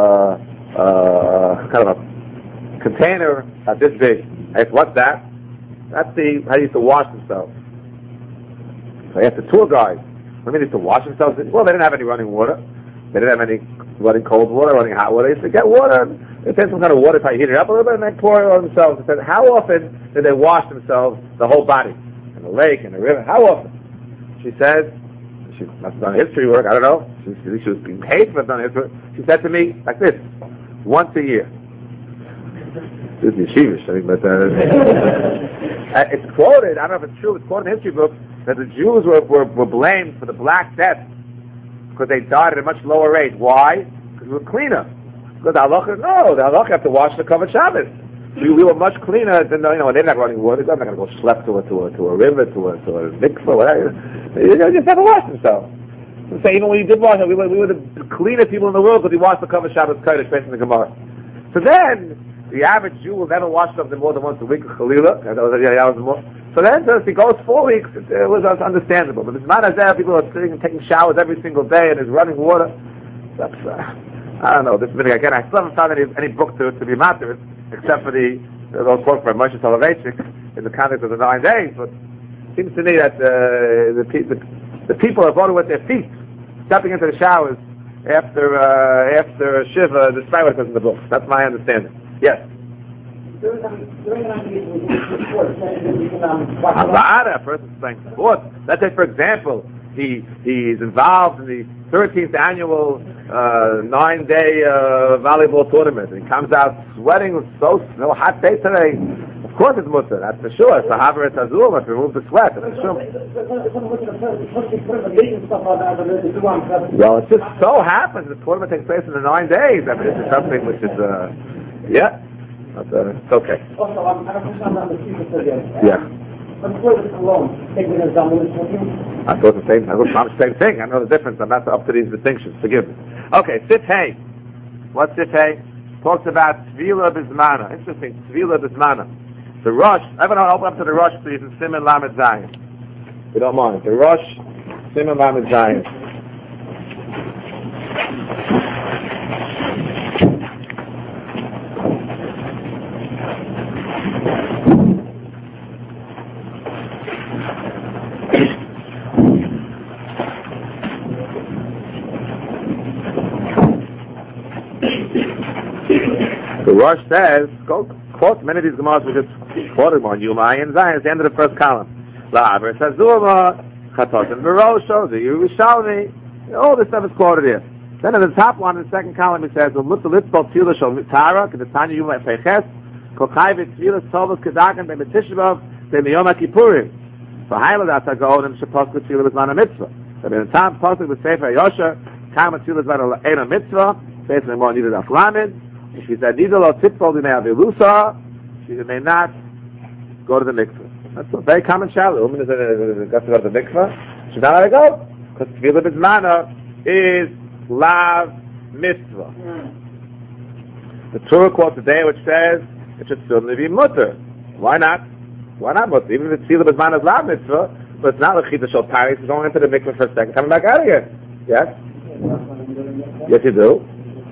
kind of a container this big. I said, what's that? That's how they used to wash themselves. So I asked the tour guide, what do they used to wash themselves? Well, they didn't have any running water. They didn't have any running cold water, running hot water. They used to get water. They take some kind of water, probably heat it up a little bit, and they pour it on themselves. I said, how often did they wash themselves, the whole body? In the lake, in the river? How often? She said, she must have done history work, I don't know. She was being paid for done history work. She said to me, like this, once a year. This is yeshivish, but it's quoted, I don't know if it's true, it's quoted in history books, that the Jews were blamed for the Black Death because they died at a much lower rate. Why? Because we were cleaner. Because the halacha have to wash the covered Shabbos. We were much cleaner than, they didn't have running water. They're not going to go schlep to a river, to a mikveh, whatever. They just had to wash themselves. So even when you did wash, we were the cleanest people in the world because we washed the covered Shabbos Kodesh based on the Gemara. So then, the average Jew will never wash something more than once a week, Chalila. So then, if he goes 4 weeks, it was understandable. But it's not as if people are sitting and taking showers every single day and there's running water. That's, I don't know. This minute again, I still haven't found any book to be matter, except for those quotes from Moshe Soloveitchik in the context of the 9 days. But it seems to me that the people are voted with their feet, stepping into the showers after Shiva, despite what it says in the book. That's my understanding. Yes. A person's playing sports. Let's say, for example, he's involved in the 13th annual 9-day volleyball tournament. And he comes out sweating, so hot day today. Of course it's mutter, that's for sure. It's a haver azul, must remove the sweat. That's for sure. Well, it just so happens the tournament takes place in the 9 days. I mean, this is something which is, yeah. It's okay. Also, I have a question on the future again. Yeah. But before this alone, take the example with you. I thought the same. I thought the same thing. I know the difference. I'm not up to these distinctions. Forgive me. Okay, Sif Hey. What's Sif Hey? Talks about Tvila Bismana. Interesting. Tvila Bismana. The Rosh. Everyone open up to the Rosh, please. And Simon Lamed Zion. If you don't mind. The Rosh, Simon Lamed Zion. The Rosh says, quote many of these Gemaras we just quoted on Yumai and Zion at the end of the first column. La'aver Sazuma, Chatos and Barosho, the Yerushalmi, all this stuff is quoted here. Then at the top one, in the second column, it says, Umut Litzbal Tila Shal Tara, Kedetanya Yuma Peches, Kochai V'Tila Tovas Kedagan Be'Metishbav, Be'Miyom HaKippurim. So Haila Das HaGaonim Shapos Tila B'Zman Mitzvah. So in the top posting with Sefer Yosher, Kama Tila B'Zman Eina Mitzvah, based on the more needed Aflamed. She said, neither lo tipol di me'avilusa, she may not go to the mikveh. That's a very common shadow. The woman got to go to the mikveh. She's not allowed to go. Because Tvila Bismana is lav mitzvah. The Torah quotes today which says it should still be mutter. Why not? Why not mutter? Even if it's Tvila Bismana is lav mitzvah, but it's not a chita shel paris, it's going into the mikveh for a second, coming back out again. Yes? Yes, you do.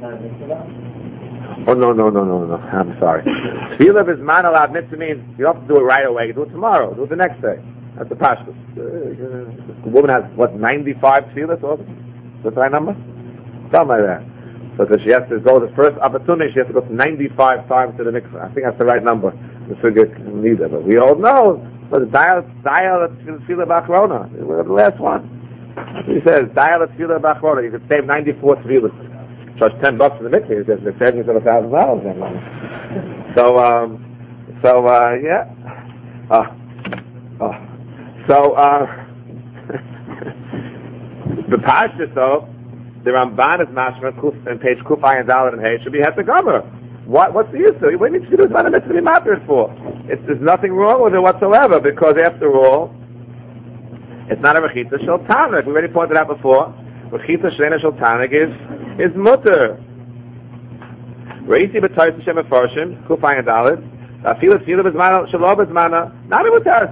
Oh, no. I'm sorry. Tefillah Bisman Alav Mitzvah means you don't have to do it right away. You do it tomorrow. Do it the next day. That's the pashtus. The woman has, 95 tefillahs? What's the right number? Something like that. So that she has to go, the first opportunity, she has to go 95 times to the mikveh. I think that's the right number. The figure neither, but we all know. But the dial tefillah b'achrona. We're the last one. He says, dial tefillah b'achrona. You could save 94 tefillahs. Charge $10 for the mikveh. He says, they're saving yourself $1,000 then. Yeah. The Pashtus though, the Ramban is mashma and page Kufay and Dalet and Hay should be Hetagomer. What's the issue? What do you do about it to be matter for? There's nothing wrong with it whatsoever, because after all, it's not a Rechita Shel Tanag. We already pointed out before. Rechita Shleina Shel Tanag is mutter. Reisi b'toyis Hashem Mefarshim, Kufay and Dalet, Afil Tefillah b'zmana, Shalom b'zmana, not a mutter.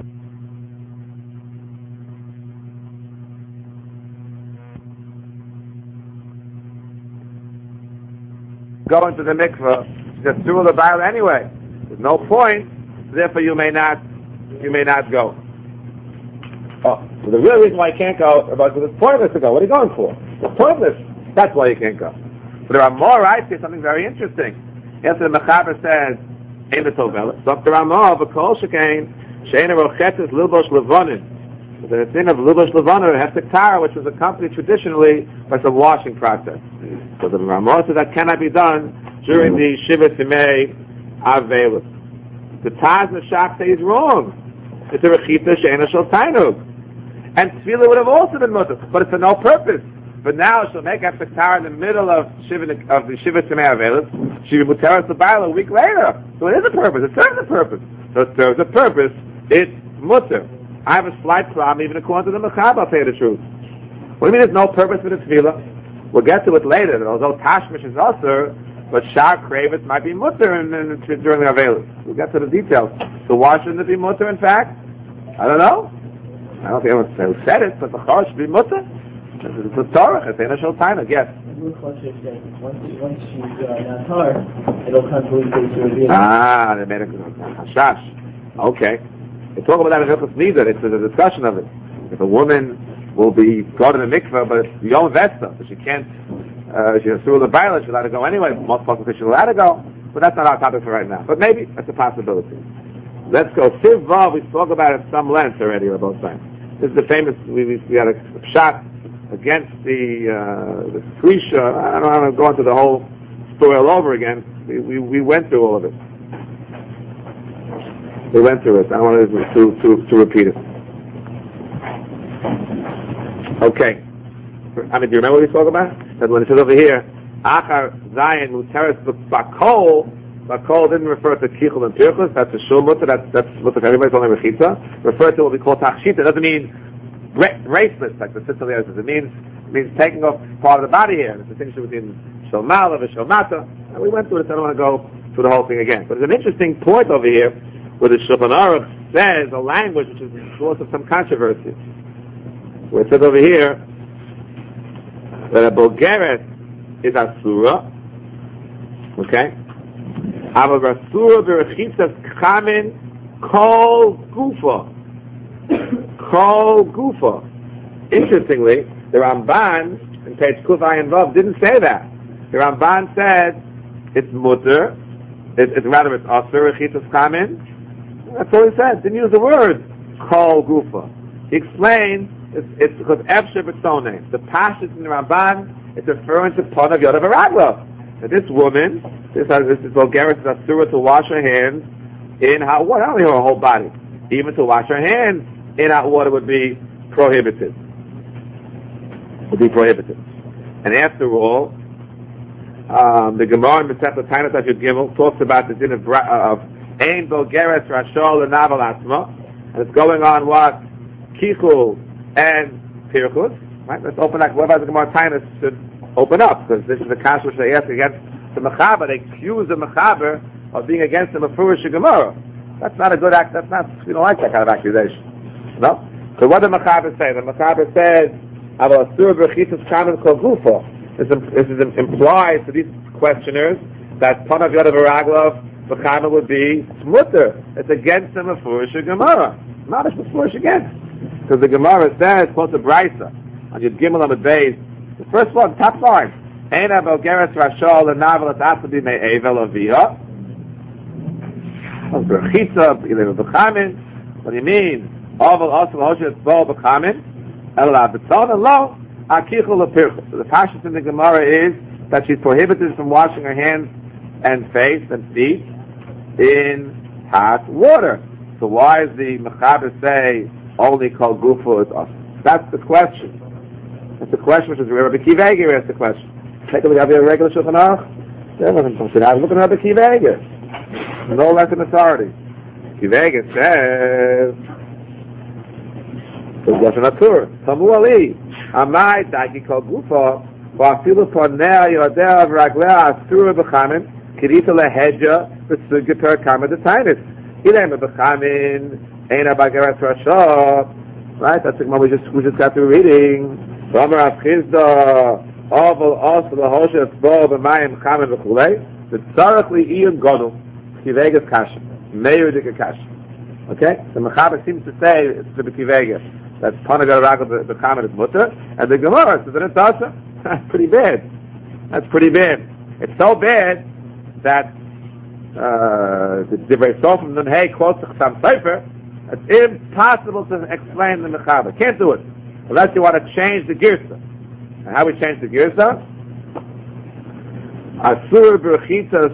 Go into the mikveh, just do the Bible anyway. There's no point, therefore you may not go. Oh, well, the real reason why you can't go, because it's pointless to go. What are you going for? It's pointless. That's why you can't go. But there are more rights here, something very interesting. After the Mechaber says, Ein B'Tovela, Dr. Ramah, B'Kol Shekain, She'ena Rochetes Lilbosh Levonin. The thing of Lilbosh Levonin, Heftek, which was accompanied traditionally by some washing process. So the Ramah says that cannot be done during the Shiva Simei Avelis. The Taz Nashak say is wrong. It's a Rechita She'ena Shel Tainug. And Tefillah would have also been mutter, but it's for no purpose. But now she'll make up the Torah in the middle of the Shiva Simei Avelis. She will tell us the Bible a week later. So it is a purpose. It serves a purpose. So it serves a purpose. It's mutter. I have a slight problem, even according to the Mechaber, I'll tell you the truth. What do you mean there's no purpose for the Tefillah? We'll get to it later. Although Tashmish is also, but Shar Kravitz might be mutter during the Avelis. We'll get to the details. So why shouldn't it be mutter? In fact, I don't know. I don't think anyone said it, but the Chor should be mutter. It's a Torah. It's a Shel Tainug. Yes. Once she's not hard, it'll come to the they made a hashash. Okay. They talk about that in Hilchos Nida. It's a discussion of it. If a woman will be go to the mikveh, but it's Yom Vesta, so she can't, she's through the Bible, she's allowed to go anyway. Most folks she's allowed to go, but that's not our topic for right now. But maybe that's a possibility. Let's go. Siv Vav, we spoke about it some length already on both sides. This is the famous, we had a shot against the Krisha. I don't want to go into the whole story all over again. We went through all of it. We went through it. I don't want to repeat it. Okay. I mean, do you remember what we spoke about? That when it says over here, Achar Zayin Muteres Bakol didn't refer to Kichul and Pirchus. That's a Shul Mutter. That's Mutter for everybody. It's only Rechitza. Refer to what we call Tachshita. It doesn't mean raceless, like the Sicilians. It means taking off part of the body here. There's a distinction between Shomala and Shomata. And we went through it, so I don't want to go through the whole thing again. But there's an interesting point over here where the Shulchan Aruch says a language which is the source of some controversy. Where it says over here that a Bulgaret is Asura. Okay? Ava Asura Berechitzas Kamin Kol Gufa. Kol Gufa. Interestingly, the Ramban in page Kufay and Vav didn't say that. The Ramban said it's mutter. It's Asur Rechitzas Kamin. That's all he said. Didn't use the word Kol Gufa. He explained it's because Efshe B'Tzoneh. The passage in the Ramban is referring to Ponav Yodav Araglav. That this woman, this Bulgarian, is Asura to wash her hands in hot water. Not only her whole body, even to wash her hands in hot water would be prohibited. And after all, the Gemara in Masechet Taanis Yud Gimel talks about the din of Ein Bulgaris Rashol L'Naval Asma, and it's going on what Kichul and Pirchus. Right? Let's open up. What about the Gemara Taanis should open up, because this is the kasha which they ask against the Mechaber. They accuse the Mechaber of being against the Mefurish Gemara. That's not a good act. We don't like that kind of accusation. No? So what did the Mechaber say? The Mechaber said, this implies to these questioners that Ponav Yodav Araglav Mechaber would be smutter. It's against the Mefurish Gemara. Not a Mefurish against. Because the Gemara says, quote the Brisa, on Yud Gimel Amud Beis, the first one, top line, Eina Bogeres Rashol Lenavel Et Asabi Me'evel Aviyah. Berchitza B'Ilev B'Chamin. What do you mean? Oval Osel Hoshet Bo B'Chamin. Ela B'Tzon and Lo Akichul L'Pirchus. So the pashtus in the Gemara is that she's prohibited from washing her hands and face and feet in hot water. So why does the Mechaber say only Kol Gufu is us? That's the question. That's the question which is Rabbi Akiva Eiger asked the question. Take a look at the regular Shulchan Aruch. Look at Rabbi Akiva Eiger. No less than authority. Akiva Eiger says, Tamu Ali, Amai Dagi Kol Gufu, Va'afilu Pornea Yodea V'Raglea Asura B'Chamin, Kirita Lehedja V'Sugya Per Kama Detainis. Ilema B'Chamin, Eina Bagarat Rasha. Right, that's the one we just got through reading. V'Amar Achizda, Oval Os L'Hoshet Bo B'Mayim Chamin V'Chulei, V'Tzarech Li'iyun Godel, Kivegas Kasha, Meir Dika Kasha. Okay? The Mechaber seems to say, it's the Kivegas, that Panagar Ragel B'Chamin is Mutter, and the Gemara says that it's Asa. That's pretty bad. That's pretty bad. It's so bad that the Divrei Sofim Nun-Hey quotes the Chassam Sofer. It's impossible to explain the Mechaber. Can't do it. Unless you want to change the Girsa. And how we change the Girsa? Asur Berchitzas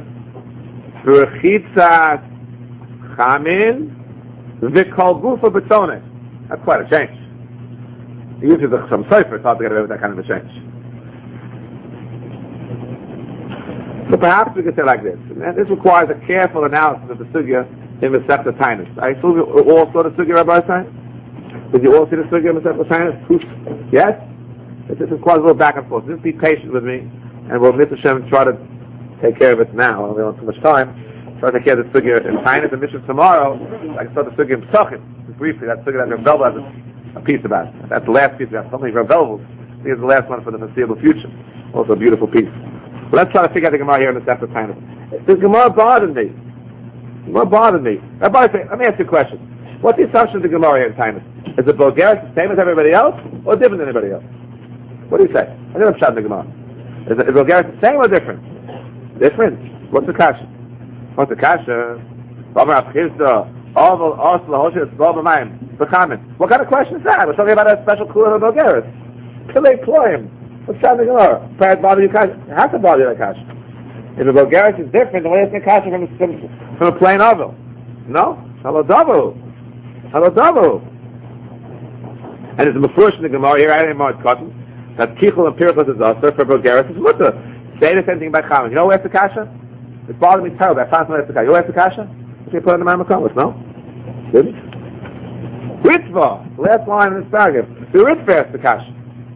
Chamin V'Kol Gufa B'Toneh. That's quite a change. Usually the Chassam Sofer, it's hard to get away with that kind of a change. So perhaps we could say like this. And this requires a careful analysis of the sugya in Masechta Tainus. I assume you all saw the sugya, Rabbi Stein? Did you all see the sugya in Masechta Tainus? Yes? This requires a little back and forth. Just be patient with me, and we'll, Mr. Shem, try to take care of it now. We don't have too much time. Try to take care of the sugya in Tainus and Mishnah tomorrow. I can start the sugya in Pesachim. Just briefly, that sugya that Rav Velvel has a piece about it. That's the last piece we have. Something Rav Velvel. Here's the last one for the foreseeable future. Also a beautiful piece. But let's try to figure out the Gemara here in the Sefer Tainus. This Gemara bothered me. Let me ask you a question. What's the assumption of the Gemara here in Tainus? Is the Bogeres the same as everybody else, or different than anybody else? What do you say? I think I'm shot in the Gemara. Is Bogeres the same or different? Different. What's the kasha? What kind of question is that? We're talking about a special cooler of Bogeres. Pillay Ployim. What's shot in the Gemara? Perhaps bother you kasha. It has to bother you that kasha. If the Bogeres is different, then why isn't the kasha from a plain oval? No? Hello double. And it's a mafurish in the Gemara here, I didn't know it's cotton, that Kichel and Pirchos is also for Bogeres is mutter. Say the same thing about Chamin. You know who asked the kasha? It's bothering me terribly. I found someone asked the kasha. You know who asked the kasha? Did you put it in the Mamakomis? No? Didn't? Ritva, the last line in this paragraph. The Ritva asked the kasha.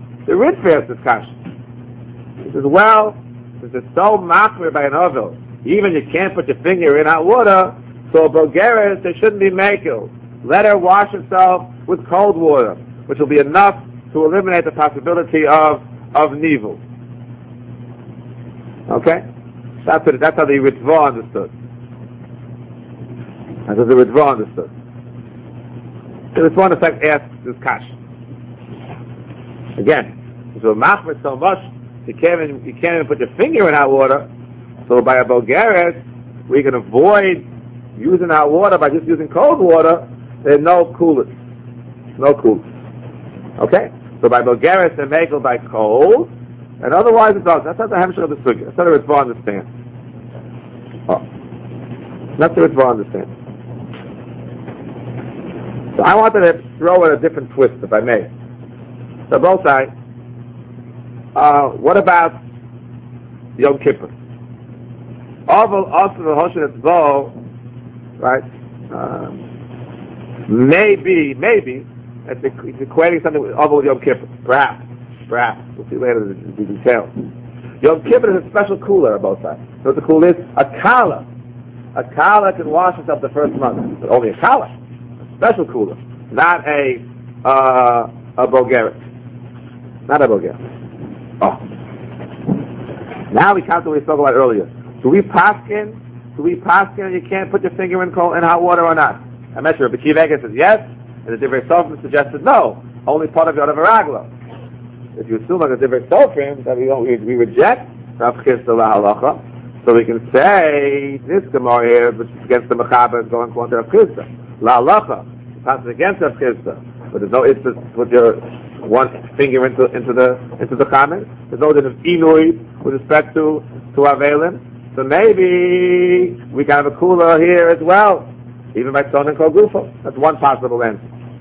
He says, well, since it's so machmir by an oval, even you can't put your finger in hot water, so Bogeres, there shouldn't be mekel. Let her wash herself with cold water, which will be enough to eliminate the possibility of nivel. Okay? That's how the Ritva understood. That's how the Ritva understood. The Ritva in effect asks this kash. Again, so machmir so much, you can't even put your finger in hot water, so by a Bogeres, we can avoid using hot water by just using cold water. There's no coolers. Okay? So by Bogeres, they're makel by cold, and otherwise it does. That's not the hemshech of the sugya. That's not the Ritva understand. That's the Ritva understand. So I wanted to throw in a different twist, if I may. So both sides. What about Yom Kippur? Right? Maybe, it's equating something with Yom Kippur. Perhaps. We'll see later the details. Yom Kippur is a special cooler on both sides. So what the cooler is? A kala. A kala can wash itself the first month. But only a kala. A special cooler. Not a Bogeres. Not a Bogeres. Oh. Now we come to what we spoke about earlier. Do we paskin you can't put your finger in hot water or not? I mentioned Rabbi Akiva Eiger says yes, and the Divrei Sofim suggested no, only part of Yodav Aragla. if you assume like a different Sofrim, that we reject Rav Chisda lahalacha, so we can say this Gemara here, which is against the Mechaber, is going to Rav Chisda lahalacha, passes against Rav Chisda, but there's no instance with your one finger into the comment. There's no difference of inui with respect to Avelim. So maybe we can have a cooler here as well, even by Tzon and Kol Gufo. That's one possible answer.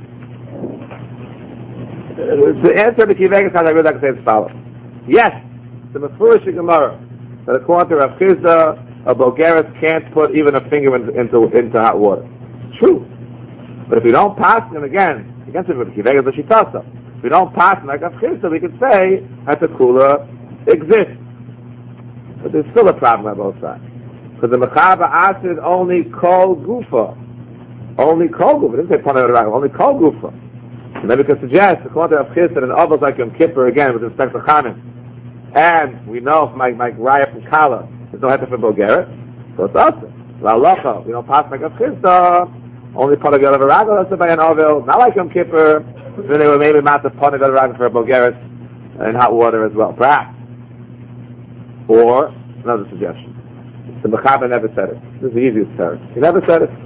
The answer to Kivegas I would like to say is follows. Yes, the Mefurish Gemara that according to Rav Chisda, a Bulgaris can't put even a finger into hot water. True, but if we don't pass him again, against it with Kivegas the Shitasa. If we don't pass him like Rav Chisda, we could say that the cooler exists. But there's still a problem on both sides. Because the Mechaber asked only Kol Gufa. Only Kol Gufa. It didn't say Pana Rag, only Kol Gufa. So then we can suggest, according to Rav Chisda, an Avos like Yom Kippur, again, with respect to Chametz. And we know from my Raya from Kala, there's no heter for Bulgaria. So it's us. La'alocha, we don't pass like Rav Chisda. Only Pana Rag, that's by an Avil. Not like Yom Kippur. Then they were maybe not the Pana Rag for Bulgaris in hot water as well. Perhaps. Or, another suggestion. The Mechaber never said it. This is the easiest term. He never said it.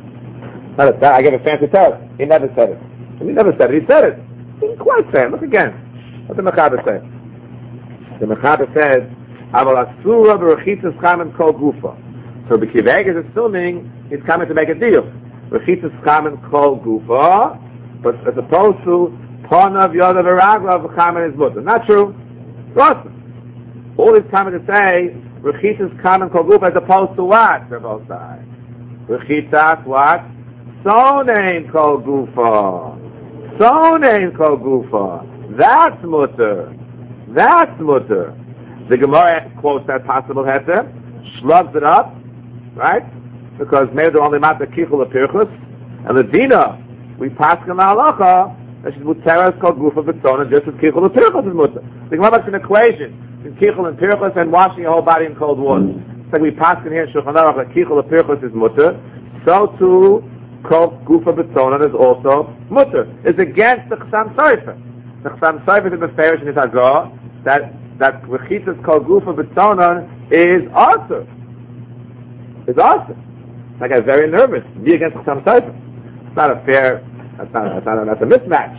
I gave a fancy term. He never said it. And he never said it. He said it. He didn't quite say it. Look again. What did the Mechaber say? The Mechaber said, Aval Asura b'rechitzas chamen kol gufa. So the Kiveg is assuming he's coming to make a deal. Rechitzas chamen kol gufa, but as opposed to Ponav Yodav Araglav chamen is mutter. Not true. Awesome. All he's coming to say, Rechitzas Kamen Kol Gufa, as opposed to what? For both sides. Rechitzas what? Sonein Kol Gufa. Sonein Kol Gufa. That's mutter. That's mutter. The Gemara quotes that possible heter, slugs it up, right? Because maybe they're only matter kichul apirchus, and the dina, we pass him halacha, that she's muteras Kol Gufa b'tzona, just as kichul apirchus is mutter. The Gemara makes an equation. In Kichel and Pirchus and washing your whole body in cold water. It's like we pass in here in Shulchan Aruch that Kichel and Pirchus is mutter, so too Kol Gufa B'tzonan is also mutter. It's against the Chasam Sofer. The Chasam Sofer is beferish in his Hagah that Rechitzas Kol Gufa B'tzonan is also. It's also. I got very nervous. Be against Chasam Sofer. It's not a fair. That's a mismatch.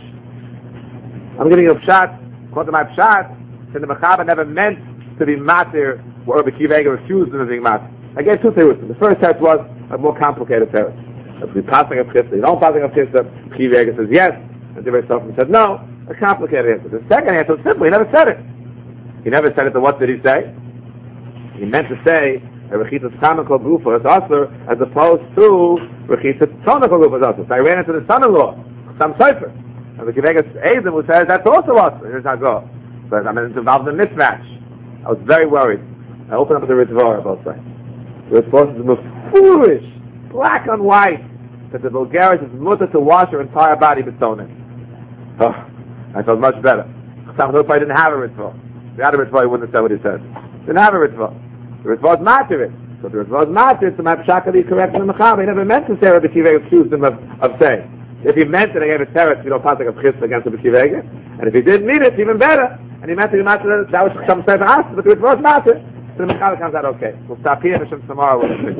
I'm giving you a pshat. According to my pshat, and the Mechaber never meant to be matir, or Rabbi Kiva refused to be matir. I gave two theories. The first test was a more complicated test. If we passing of Chisda, you don't passing of Chisda, Kiva says yes, and the rest of them said no. A complicated answer. The second answer was simple. He never said it. He never said it. So what did he say? He meant to say Rechitzas Chamen Kol Gufa is also, as opposed to Rechitzas Tzona Kol Gufa is also. So I ran into the son-in-law, Chasam Sofer, and the Kiva Eizim, who says that's also also. Here's how it goes. But I'm involved in a mismatch. I was very worried. I opened up the Ritzvah both sides. The response is foolish, black on white, that the Bulgarians is mutter to wash her entire body b'tzonin. Oh, I felt much better. Chasam Sofer didn't have a Ritzvah. If he had a Ritzvah, he wouldn't have said what he said. Didn't have a Ritzvah. The Ritzvah is matir it. So if the Ritzvah is matir, so my Pshaka be correct in the Mechaber. He never meant to say Rabbi Kiva accused him of saying. If he meant it, I gave a teretz, you don't pass like a Chisda against Rabbi Kiva. And if he didn't mean it, even better. And he meant to be matter, that was some type of asked, but it was matter. So the Mechaber comes out okay. We'll stop here and tomorrow we'll see.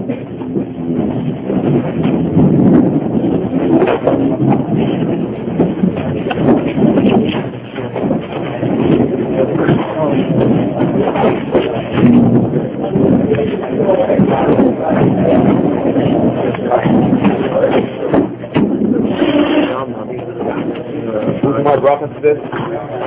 Who's more brought us to this?